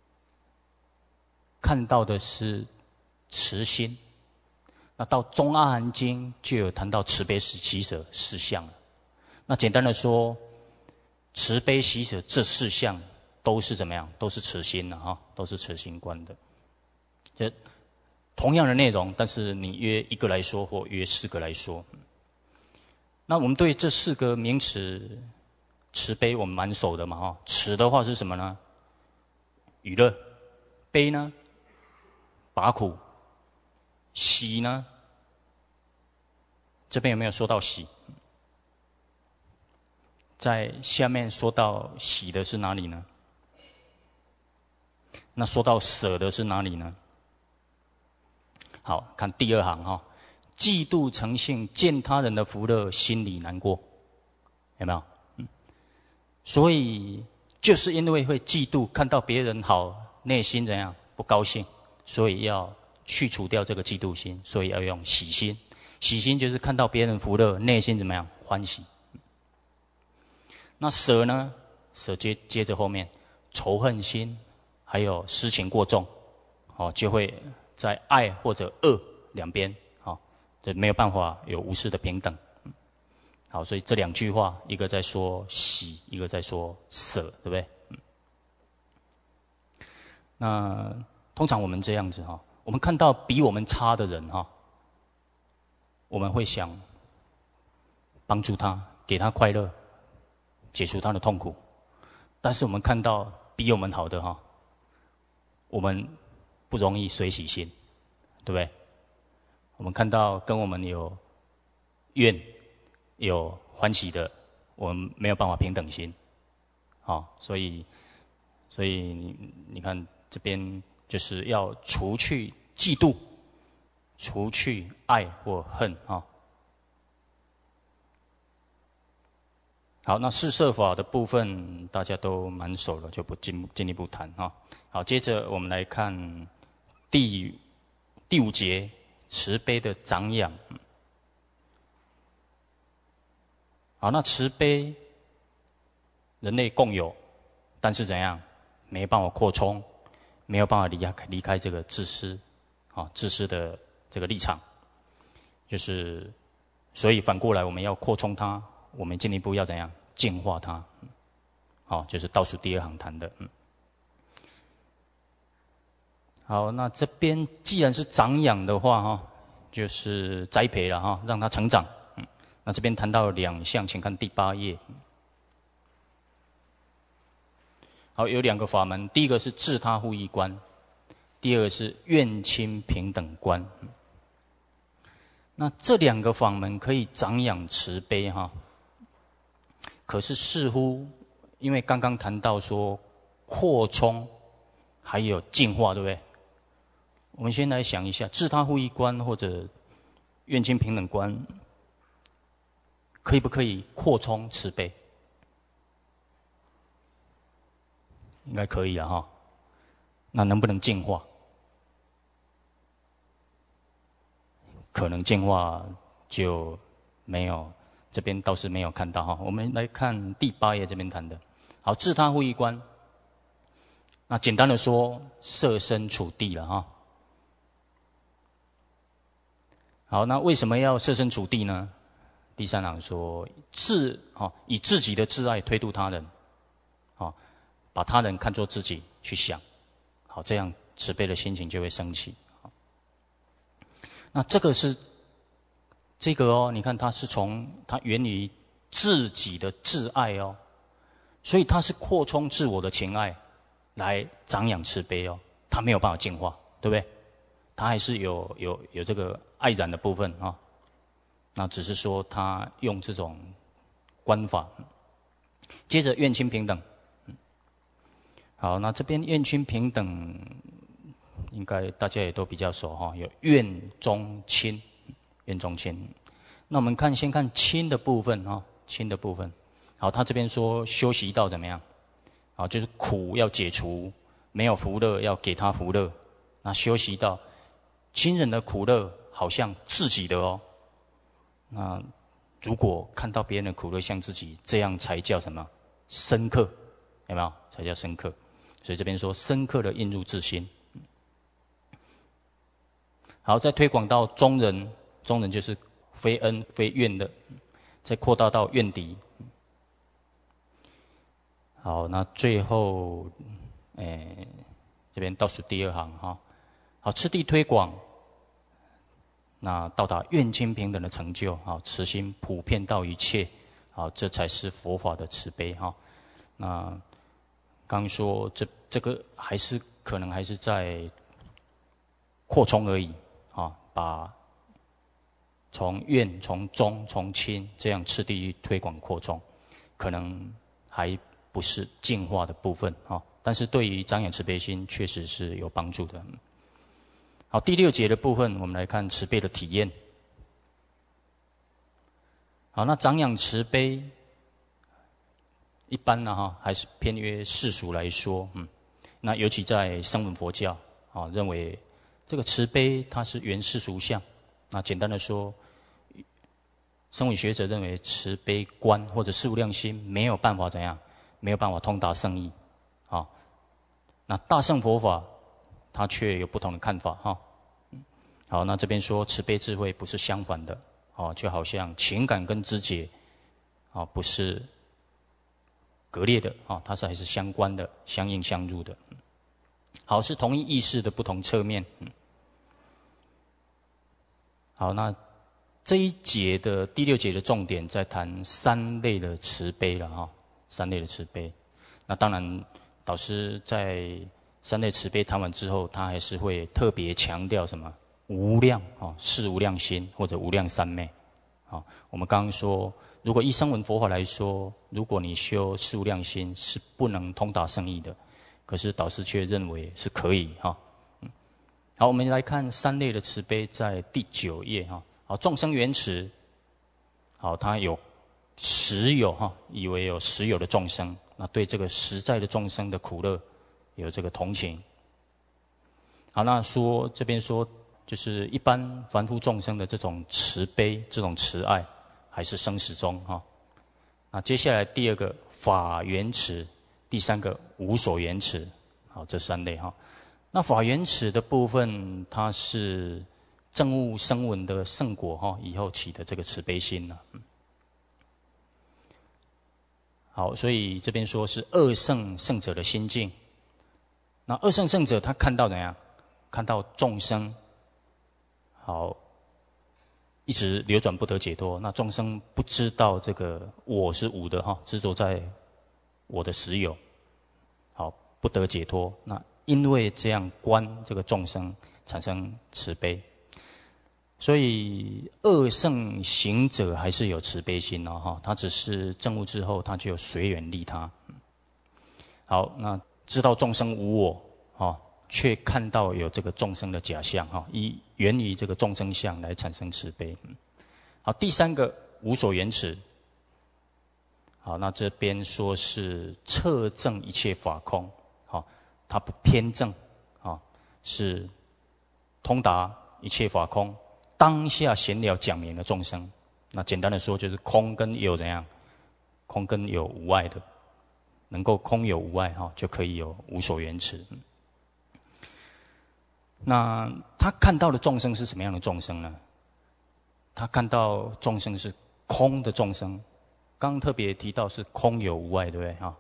看到的是慈心，那到中阿含经就有谈到慈悲喜舍四项了。那简单的说，慈悲喜舍这四项都是怎么样？都是慈心的哈，都是慈心观的。就同样的内容，但是你约一个来说，或约四个来说。那我们对这四个名词，慈悲我们蛮熟的嘛哈。慈的话是什么呢？娱乐。悲呢？拔苦。喜呢？这边有没有说到喜？在下面说到喜的是哪里呢？那说到舍的是哪里呢？好，看第二行哈，嫉妒成性，见他人的福乐，心里难过，有没有？所以就是因为会嫉妒，看到别人好，内心怎样不高兴，所以要去除掉这个嫉妒心，所以要用喜心。喜心就是看到别人福乐，内心怎么样欢喜。那舍呢？舍接着后面仇恨心，还有私情过重，就会在爱或者恶两边，就没有办法有无私的平等。好，所以这两句话，一个在说喜，一个在说舍，对不对？那通常我们这样子哈，我们看到比我们差的人哈，我们会想帮助他，给他快乐，解除他的痛苦。但是我们看到比我们好的哈，我们不容易随喜心，对不对？我们看到跟我们有怨、有欢喜的，我们没有办法平等心，所以你看这边就是要除去嫉妒，除去爱或恨啊。好，那四摄法的部分大家都蛮熟了，就不进一步谈哈。好，接着我们来看第五节慈悲的长养。好，那慈悲人类共有，但是怎样没办法扩充，没有办法离开这个自私的这个立场，就是所以反过来我们要扩充它。我们进一步要怎样净化它？就是倒数第二行谈的。好，那这边既然是长养的话，就是栽培了让它成长。那这边谈到两项，请看第8页。好，有两个法门，第一个是自他互益观，第二个是愿亲平等观。那这两个法门可以长养慈悲可是似乎因为刚刚谈到说扩充还有净化，对不对？我们先来想一下，自他互益观或者愿亲平等观，可不可以扩充慈悲？应该可以了那能不能净化？可能净化就没有。这边倒是没有看到我们来看第8页这边谈的。好，自他互益观。那简单的说，设身处地了好，那为什么要设身处地呢？第3行说以自己的自爱推度他人，把他人看作自己去想，好，这样慈悲的心情就会升起。那这个你看它源于自己的自爱所以它是扩充自我的情爱来长养慈悲它没有办法净化，对不对？它还是有这个爱染的部分那只是说他用这种观法。接着愿亲平等。好，那这边愿亲平等应该大家也都比较熟有愿中亲。愿中亲。那我们先看亲的部分亲的部分。好，他这边说修习到怎么样？就是苦要解除，没有福乐要给他福乐。那修习到亲人的苦乐好像自己的那如果看到别人的苦乐像自己，这样才叫什么？ 深刻，有没有？才叫深刻。所以这边说深刻的印入自心。好，再推广到中人，中人就是非恩非怨的，再扩大到怨敌。好，那最后，这边倒数第二行哈。好，次第推广，那到达愿亲平等的成就，好，慈心普遍到一切，好，这才是佛法的慈悲哈。那刚说这个可能还是在扩充而已啊，把从愿、从忠、从亲这样次第推广扩充，可能还不是净化的部分啊。但是对于长养慈悲心，确实是有帮助的。好，第6节的部分，我们来看慈悲的体验。好，那长养慈悲，一般呢还是偏于世俗来说，那尤其在声闻佛教啊，认为这个慈悲它是缘世俗相。那简单的说，声闻学者认为慈悲观或者事无量心没有办法怎样，没有办法通达圣意啊。那大乘佛法，它却有不同的看法哈。好，那这边说慈悲智慧不是相反的哦，就好像情感跟知觉啊不是割裂的啊，它是还是相关的、相应相入的。好，是同一意识的不同侧面。好，那这一节的第6节的重点在谈3类的慈悲了哈，3类的慈悲。那当然，导师在3类慈悲谈完之后，他还是会特别强调什么无量啊，是无量心或者无量三昧啊。我们刚刚说，如果依声闻佛法来说，如果你修是无量心是不能通达圣意的，可是导师却认为是可以哈。好，我们来看3类的慈悲，在第9页哈。好，众生缘慈，好，他有实有哈，以为有实有的众生，那对这个实在的众生的苦乐有这个同情。好，那说这边说，就是一般凡夫众生的这种慈悲、这种慈爱，还是生死中哈。那接下来第2个法缘慈，第3个无所缘慈，好，这3类哈。那法缘慈的部分，它是证悟声闻的圣果哈，以后起的这个慈悲心呢。好，所以这边说是二圣圣者的心境。那二圣圣者他看到怎样？看到众生好一直流转不得解脱，那众生不知道这个我是无的哈，执着在我的实有，好不得解脱。那因为这样观这个众生产生慈悲，所以二圣行者还是有慈悲心哦哈，他只是证悟之后，他就随缘利他。好，那知道众生无我啊，却看到有这个众生的假象哈，源于这个众生相来产生慈悲。好，第3个无所缘慈。好，那这边说是彻证一切法空，好，它不偏正啊，是通达一切法空，当下显了讲明了众生。那简单的说，就是空跟有怎样？空跟有无碍的，能够空有无碍哈，就可以有无所缘慈。那他看到的众生是什么样的众生呢？他看到众生是空的众生，刚刚特别提到是空有无碍，对不对哈？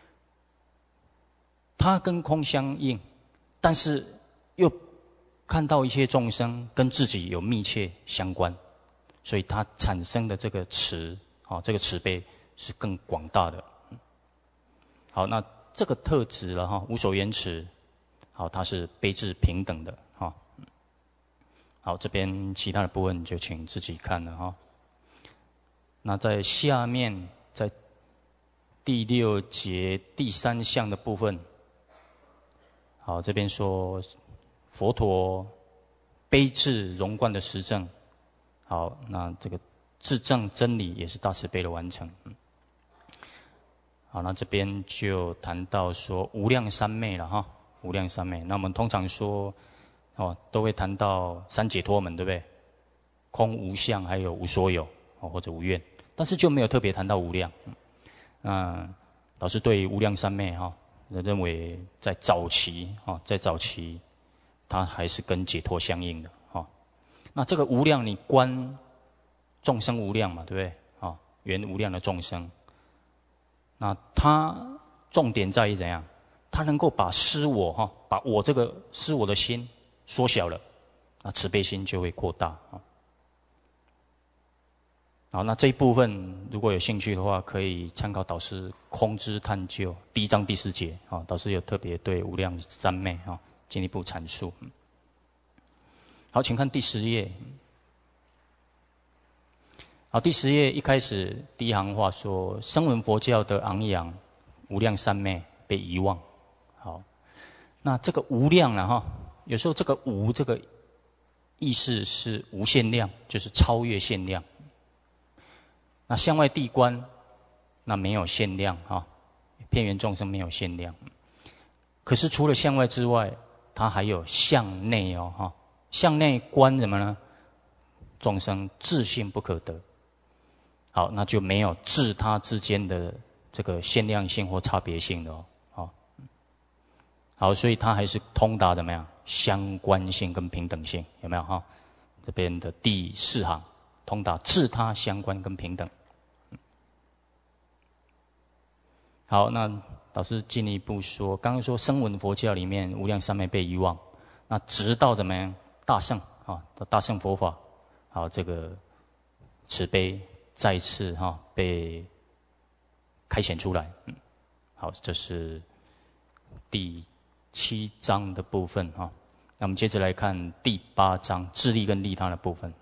他跟空相应，但是又看到一切众生跟自己有密切相关，所以他产生的这个慈啊，这个慈悲是更广大的。好，那这个特质了哈，无所缘慈，好，它是悲智平等的哈。好，这边其他的部分就请自己看了哈。那在下面，在第6节第3项的部分，好，这边说佛陀悲智融贯的实证。好，那这个自证真理也是大慈悲的完成。好，那这边就谈到说无量三昧了哈，无量三昧。那我们通常说，都会谈到三解脱门，对不对？空无相，还有无所有，或者无愿，但是就没有特别谈到无量。 导师对无量三昧哈，认为在早期它还是跟解脱相应的哈。那这个无量，你观众生无量嘛，对不对？啊，缘无量的众生，那它重点在于怎样？它能够把失我哈，把我这个失我的心缩小了，那慈悲心就会扩大啊。好，那这一部分如果有兴趣的话，可以参考导师《空知探究》第1章第4节啊，导师有特别对无量三昧啊进一步阐述。好，请看第10页。好，第10页一开始第一行话说：声闻佛教的昂扬，无量三昧被遗忘。好，那这个无量啊哈，有时候这个无这个意思是无限量，就是超越限量。那向外谛观，那没有限量哈，遍缘众生没有限量。可是除了向外之外，它还有向内哦哈，向内观什么呢？众生自性不可得。好，那就没有自他之间的这个限量性或差别性的哦。好，所以它还是通达怎么样？相关性跟平等性，有没有哈？这边的第4行，通达自他相关跟平等。好，那导师进一步说，刚刚说声闻佛教里面无量三昧被遗忘，那直到怎么样？大乘啊，大乘佛法，好，这个慈悲再次哈被开显出来。好，这是第7章的部分哈。那我们接着来看第8章自利跟利他的部分。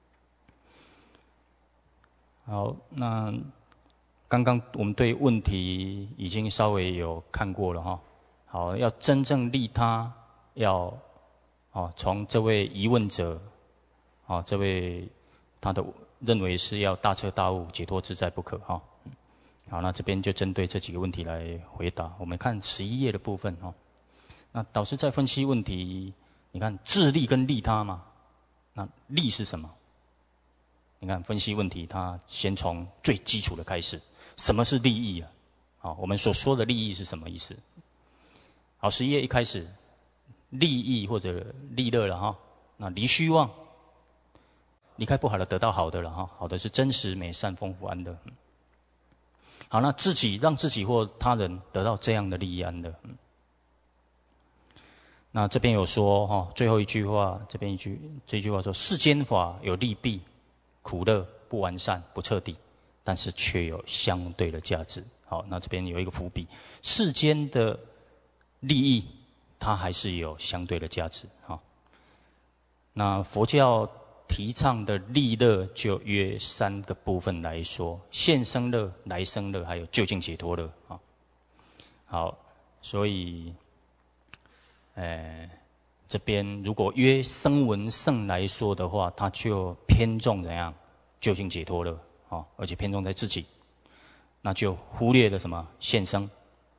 好，那刚刚我们对问题已经稍微有看过了哈。好，要真正利他，要从这位疑问者，这位他的认为是要大彻大悟、解脱自在不可哈。好，那这边就针对这几个问题来回答。我们看11页的部分哈。那导师在分析问题，你看自利跟利他嘛，那利是什么？你看分析问题，他先从最基础的开始。什么是利益啊？好，我们所说的利益是什么意思？好，11页一开始，利益或者利乐了哈。那离虚妄，离开不好的，得到好的了哈。好的是真实、美善、丰富、安乐。好，那自己让自己或他人得到这样的利益安乐。那这边有说哈，最后一句话，这句话说：世间法有利弊、苦乐，不完善、不彻底。但是却有相对的价值。好，那这边有一个伏笔，世间的利益，它还是有相对的价值。好，那佛教提倡的利乐就约3个部分来说：现生乐、来生乐，还有究竟解脱乐。好，所以，这边如果约声闻乘来说的话，它就偏重怎样？究竟解脱乐。而且偏重在自己，那就忽略了什么现生。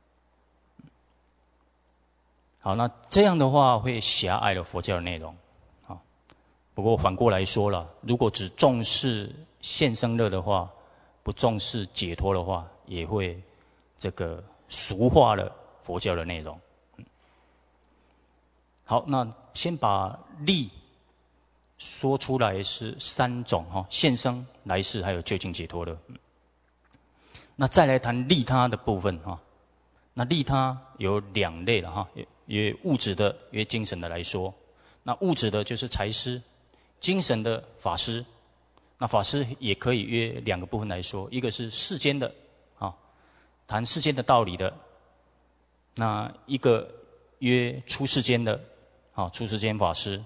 好，那这样的话会狭隘了佛教的内容。不过反过来说了，如果只重视现生乐的话，不重视解脱的话，也会这个俗化了佛教的内容。好，那先把利说出来是3种哈，现生、来世还有究竟解脱乐。那再来谈利他的部分哈。那利他有2类了哈，约物质的、约精神的来说。那物质的就是财施，精神的法施。那法施也可以约2个部分来说，一个是世间的啊，谈世间的道理的；那一个约出世间的啊，出世间法施。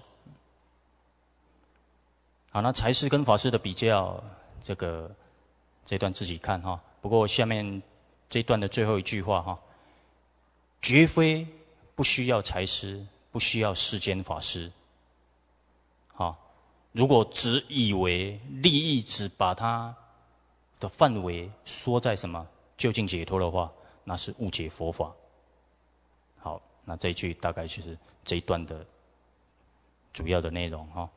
好，那财施跟法施的比较，这段自己看哈。不过下面这段的最后一句话哈，绝非不需要财施，不需要世间法施。好，如果只以为利益只把它的范围缩在什么究竟解脱的话，那是误解佛法。好，那这一句大概就是这一段的主要的内容哈。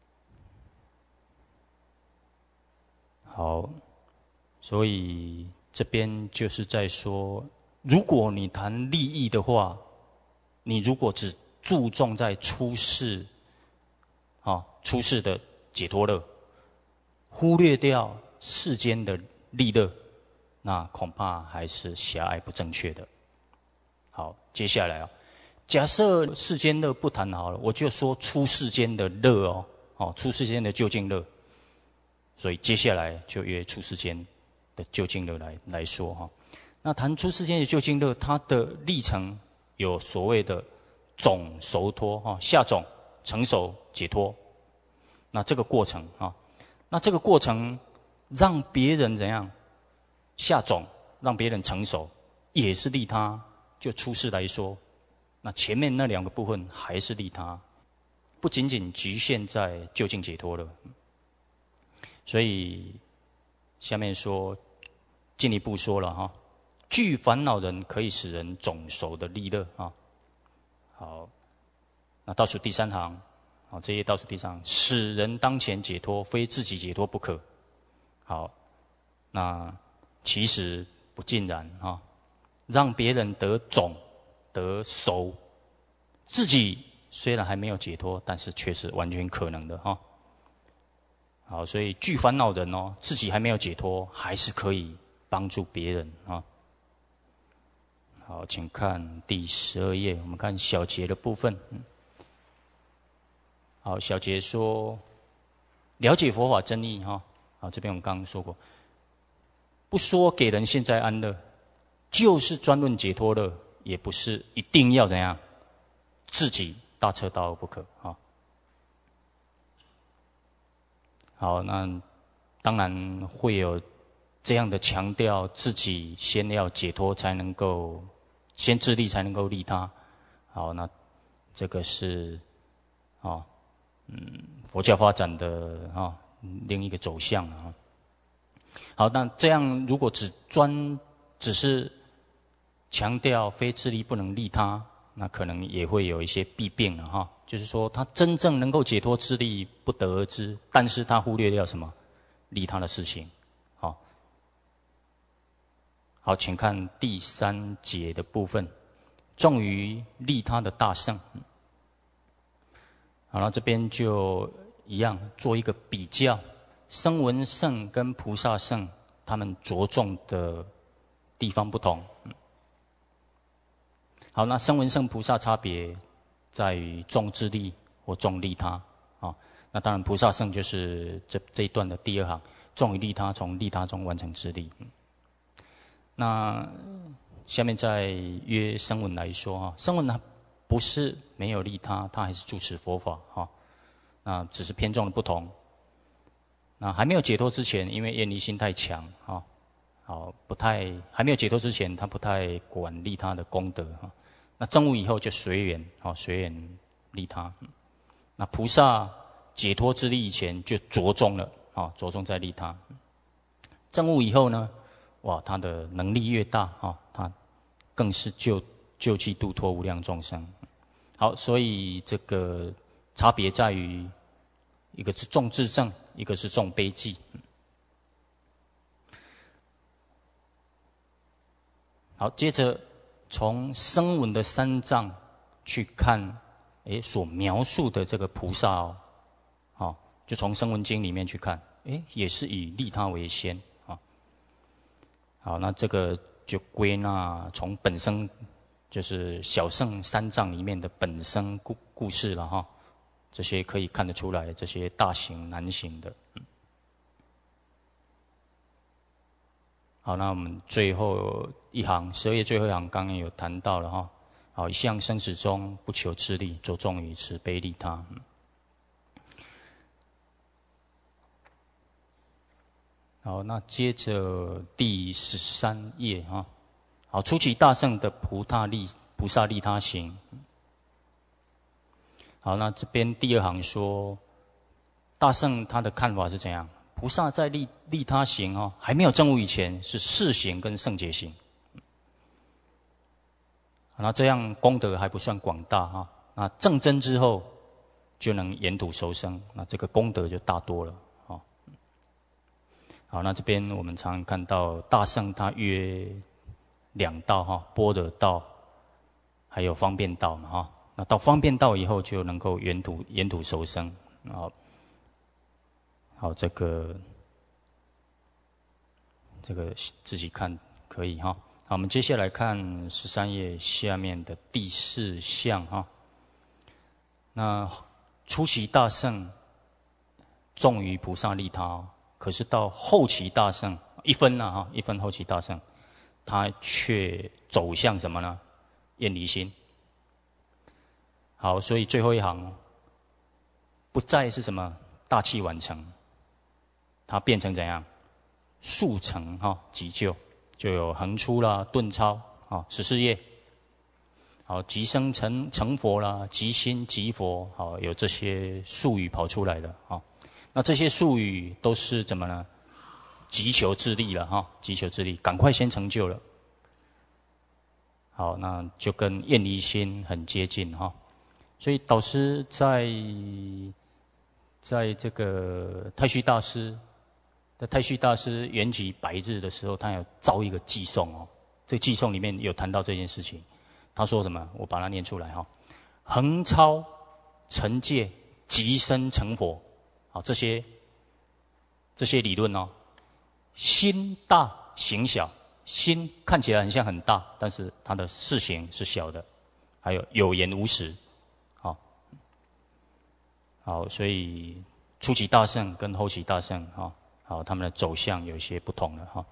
好，所以这边就是在说，如果你谈利益的话，你如果只注重在出世，出世的解脱乐，忽略掉世间的利乐，那恐怕还是狭隘不正确的。好，接下来假设世间乐不谈好了，我就说出世间的乐出世间的究竟乐。所以接下来就约出世间的究竟乐来说那谈出世间的究竟乐，它的历程有所谓的种熟脱下种成熟解脱。那这个过程那这个过程让别人怎样下种，让别人成熟，也是利他。就出世来说，那前面那两个部分还是利他，不仅仅局限在究竟解脱了。所以下面说进一步说了具烦恼人可以使人种熟的利乐好，那倒数第三行这页倒数第三行，使人当前解脱，非自己解脱不可。好，那其实不尽然让别人得种得熟，自己虽然还没有解脱，但是却是完全可能的好，所以具烦恼人自己还没有解脱，还是可以帮助别人好，请看第12页，我们看小节的部分。好，小节说了解佛法真义好，这边我们刚刚说过，不说给人现在安乐，就是专论解脱乐，也不是一定要怎样自己大彻大悟不可好，那当然会有这样的强调，自己先要解脱才能够，先自利才能够利他。好，那这个是佛教发展的另一个走向好，那这样如果只是强调非自利不能利他，那可能也会有一些弊病了就是说他真正能够解脱自利不得而知，但是他忽略掉什么利他的事情。好，请看第3节的部分，重于利他的大圣。好了，这边就一样做一个比较，声闻圣跟菩萨圣他们着重的地方不同。好，那声闻圣菩萨差别在于重自利或重利他那当然菩萨圣就是这一段的第2行，重于利他，从利他中完成自利。那下面再约声闻来说声闻呢不是没有利他，他还是住持佛法那只是偏重的不同。那还没有解脱之前，因为厌离心太强还没有解脱之前，他不太管利他的功德那证悟以后就随缘随缘利他。那菩萨解脱之利以前就着重了着重在利他。证悟以后呢，哇，他的能力越大他更是救济度脱无量众生。好，所以这个差别在于，一个是重自证，一个是重悲济。好，接着从声闻的3藏去看所描述的这个菩萨就从声闻经里面去看也是以利他为先好，那这个就归纳从本生，就是小乘3藏里面的本生故事了这些可以看得出来，这些大行难行的。好，那我们最后一行，12页最后一行刚刚有谈到了好，一向生死中不求自利，着重于慈悲利他。好，那接着第13页好，初期大圣的菩萨利他行。好，那这边第2行说，大圣他的看法是怎样？菩萨在利他行还没有证悟以前，是世行跟圣解行。那这样功德还不算广大那证真之后，就能沿途受生，那这个功德就大多了好，那这边我们常常看到大圣他约2道哈，般若道，还有方便道嘛哈。那到方便道以后，就能够圆土收生。好，这个自己看可以哈。好，我们接下来看13页下面的第4项哈。那初期大圣重于菩萨利他，可是到后期大圣一分后期大圣，他却走向什么呢？厌离心。好，所以最后一行不再是什么大器晚成，它变成怎样？速成急救，就有横出啦、顿超14页。好，即生成佛啦，即心即佛，好，有这些术语跑出来了那这些术语都是怎么呢？急求自力了急求自力，赶快先成就了。好，那就跟厌离心很接近所以导师在这个太虚大师圆寂100日的时候，他有造一个偈颂这个偈颂里面有谈到这件事情。他说什么？我把它念出来横超成界，即身成佛。好，这些理论心大行小，心看起来很像很大，但是它的事情是小的。还有有言无实。好，所以初期大圣跟后期大圣好，他们的走向有一些不同了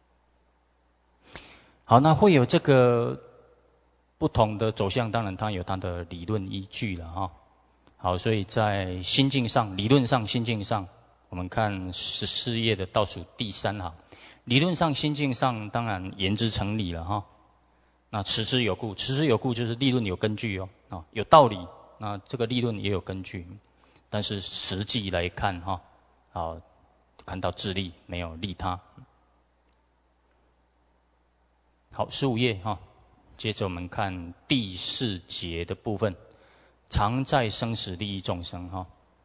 好，那会有这个不同的走向，当然它有它的理论依据了好，所以在心境上，理论上心境上，我们看14页的倒数第3行，理论上心境上当然言之成理了那持之有故，持之有故就是理论有根据有道理，那这个理论也有根据。但是实际来看好，看到自利没有利他。好，15页接着我们看第4节的部分，常在生死利益众生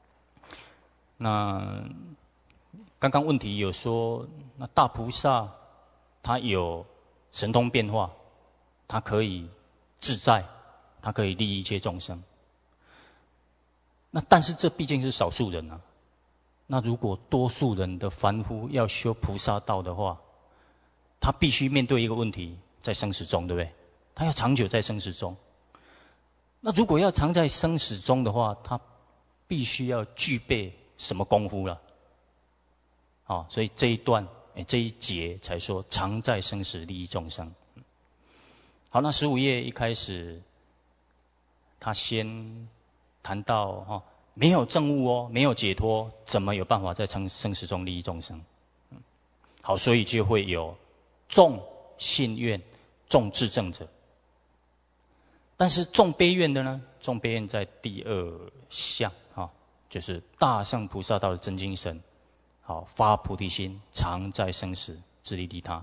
那刚刚问题有说，那大菩萨他有神通变化，他可以自在，他可以利益一切众生。那但是这毕竟是少数人那如果多数人的凡夫要修菩萨道的话，他必须面对一个问题，在生死中，对不对？他要长久在生死中。那如果要常在生死中的话，他必须要具备什么功夫了？所以这一节才说常在生死利益众生。好，那15页一开始，他先谈到没有证悟没有解脱，怎么有办法在生死中利益众生？好，所以就会有重信愿、重智正者。但是重悲愿的呢？重悲愿在第2项就是大圣菩萨道的真精神。好，发菩提心，常在生死，自利利他。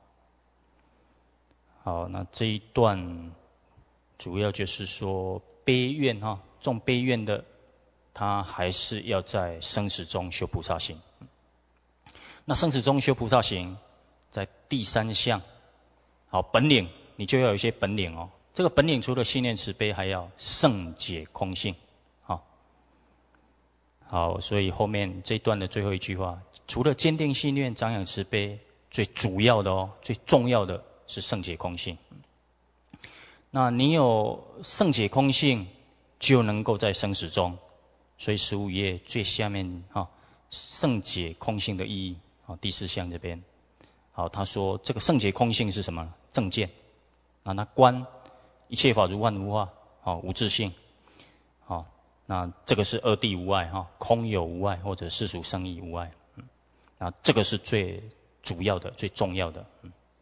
好，那这一段主要就是说悲愿重悲愿的，他还是要在生死中修菩萨行。那生死中修菩萨行，在第3项，好，本领你就要有一些本领这个本领除了信念慈悲，还要圣解空性。好，所以后面这一段的最后一句话，除了坚定信念、长养慈悲，最主要的最重要的是圣解空性。那你有圣解空性，就能够在生死中。所以15页最下面圣解空性的意义第4项这边，好，他说这个圣解空性是什么？正见。那观一切法如幻如化，无自性。那这个是二谛无碍空有无碍，或者世俗生义无碍。那这个是最主要的、最重要的。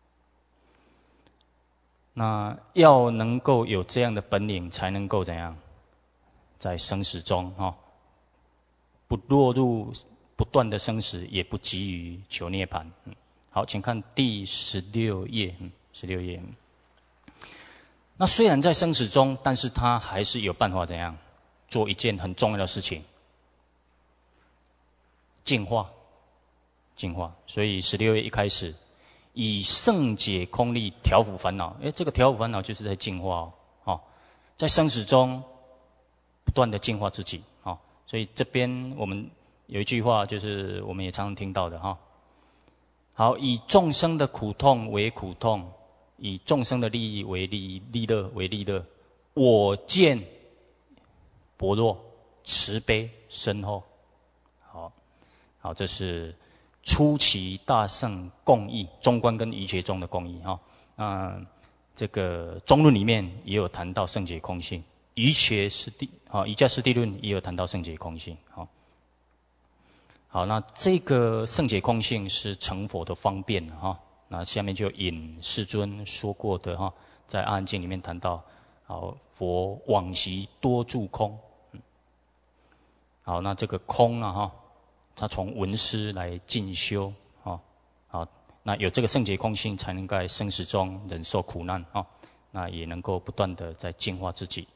那要能够有这样的本领，才能够怎样？在生死中不落入不断的生死，也不急于求涅槃。好，请看第16页。16页。那虽然在生死中，但是他还是有办法怎样做一件很重要的事情：净化净化。所以16页一开始，以圣解空力调伏烦恼。这个调伏烦恼就是在净化在生死中不断的净化自己所以这边我们有一句话，就是我们也常常听到的好，以众生的苦痛为苦痛，以众生的利益为利乐为利乐，我见薄弱，慈悲深厚。好，这是初期大圣共义，中观跟瑜伽中的共义这个中论里面也有谈到圣解空性，瑜伽师地论也有谈到圣解空性好，那这个圣解空性是成佛的方便那下面就引世尊说过的在阿含经里面谈到，好，佛往昔多住空。好，那这个空他从闻思来进修好，那有这个圣解空性，才能在生死中忍受苦难那也能够不断的在净化自己。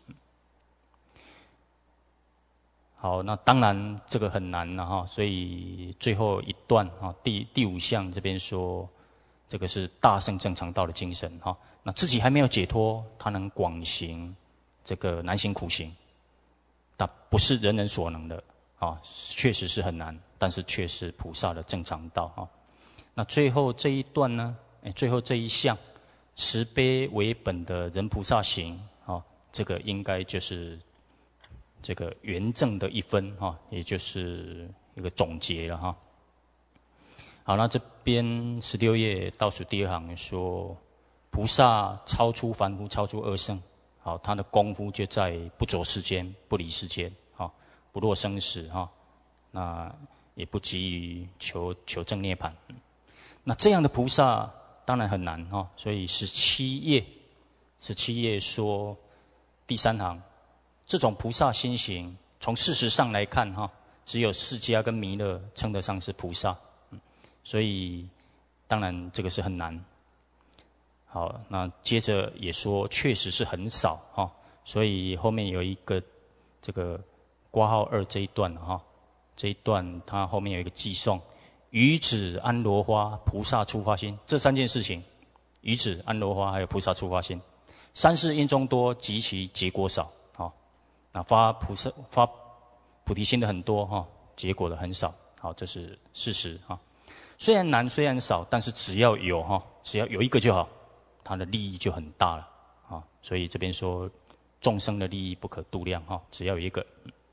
好，那当然这个很难所以最后一段第5项这边说，这个是大圣正常道的精神那自己还没有解脱，他能广行这个难行苦行，但不是人人所能的确实是很难，但是却是菩萨的正常道那最后这一段呢，最后这一项慈悲为本的人菩萨行这个应该就是这个圆正的一分也就是一个总结了好，那这边16页倒数第2行说，菩萨超出凡夫，超出二圣。好，他的功夫就在不着世间，不离世间不落生死那也不急于求证涅槃。那这样的菩萨当然很难所以17页说第3行，这种菩萨心行，从事实上来看只有释迦跟弥勒称得上是菩萨所以当然这个是很难。好，那接着也说确实是很少所以后面有一个这个括号2这一段这一段它后面有一个寄颂，于子安罗花菩萨出发心，这3件事情，于子安罗花还有菩萨出发心，三世因中多，及其结果少那发菩提心的很多结果的很少好，这是事实虽然难，虽然少，但是只要有一个就好，它的利益就很大了所以这边说众生的利益不可度量只要有一个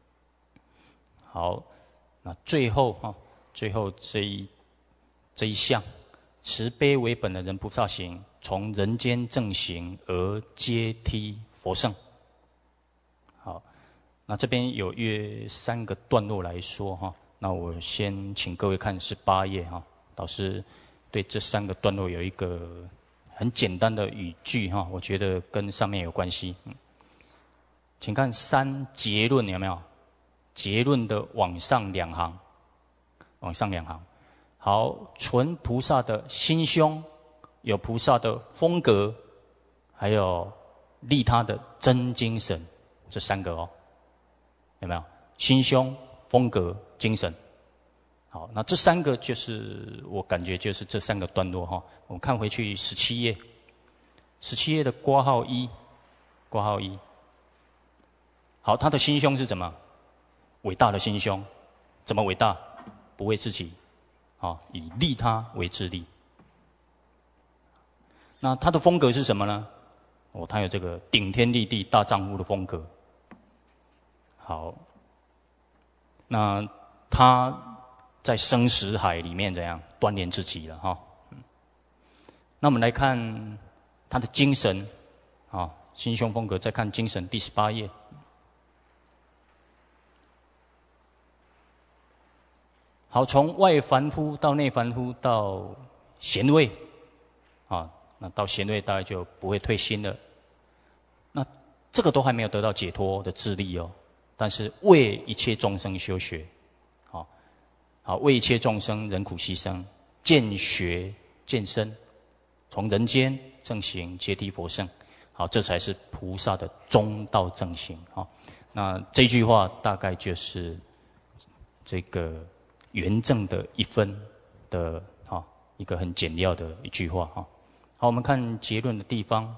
好，那最后这一项慈悲为本的人菩萨行，从人间正行而阶梯佛圣。好，那这边有约3个段落来说那我先请各位看18页导师对这3个段落有一个很简单的语句我觉得跟上面有关系请看3结论，有没有？结论的往上2行，好，纯菩萨的心胸，有菩萨的风格，还有利他的真精神，这3个有没有？心胸、风格、精神。好，那这3个就是我感觉就是这3个段落我们看回去17页的括号1，好，他的心胸是怎么？伟大的心胸，怎么伟大？不为自己以利他为自利。那他的风格是什么呢？他有这个顶天立地大丈夫的风格。好，那他在生死海里面怎样锻炼自己了那我们来看他的精神心胸风格，再看精神第18页。好，从外凡夫到内凡夫到贤位那到贤位大概就不会退心了。那这个都还没有得到解脱的智力但是为一切众生修学好，为一切众生忍苦牺牲，渐学渐深，从人间正行阶梯佛圣。好，这才是菩萨的中道正行那这句话大概就是这个圆正的一分的一个很简要的一句话哈。好，我们看结论的地方。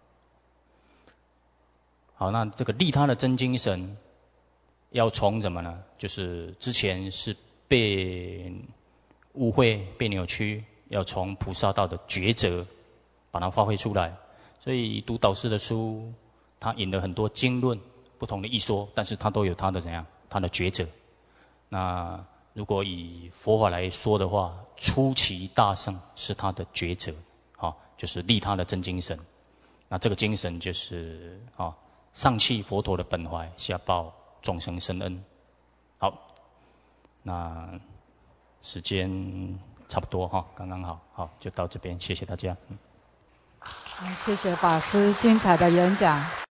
好，那这个利他的真精神，要从什么呢？就是之前是被误会、被扭曲，要从菩萨道的抉择，把它发挥出来。所以读导师的书，他引了很多经论，不同的一说，但是他都有他的怎样，他的抉择。那如果以佛法来说的话，出其大圣是他的抉择，就是利他的真精神。那这个精神就是上契佛陀的本怀，下报众生深恩。好，那时间差不多刚刚好，好，就到这边，谢谢大家。 谢谢法师精彩的演讲。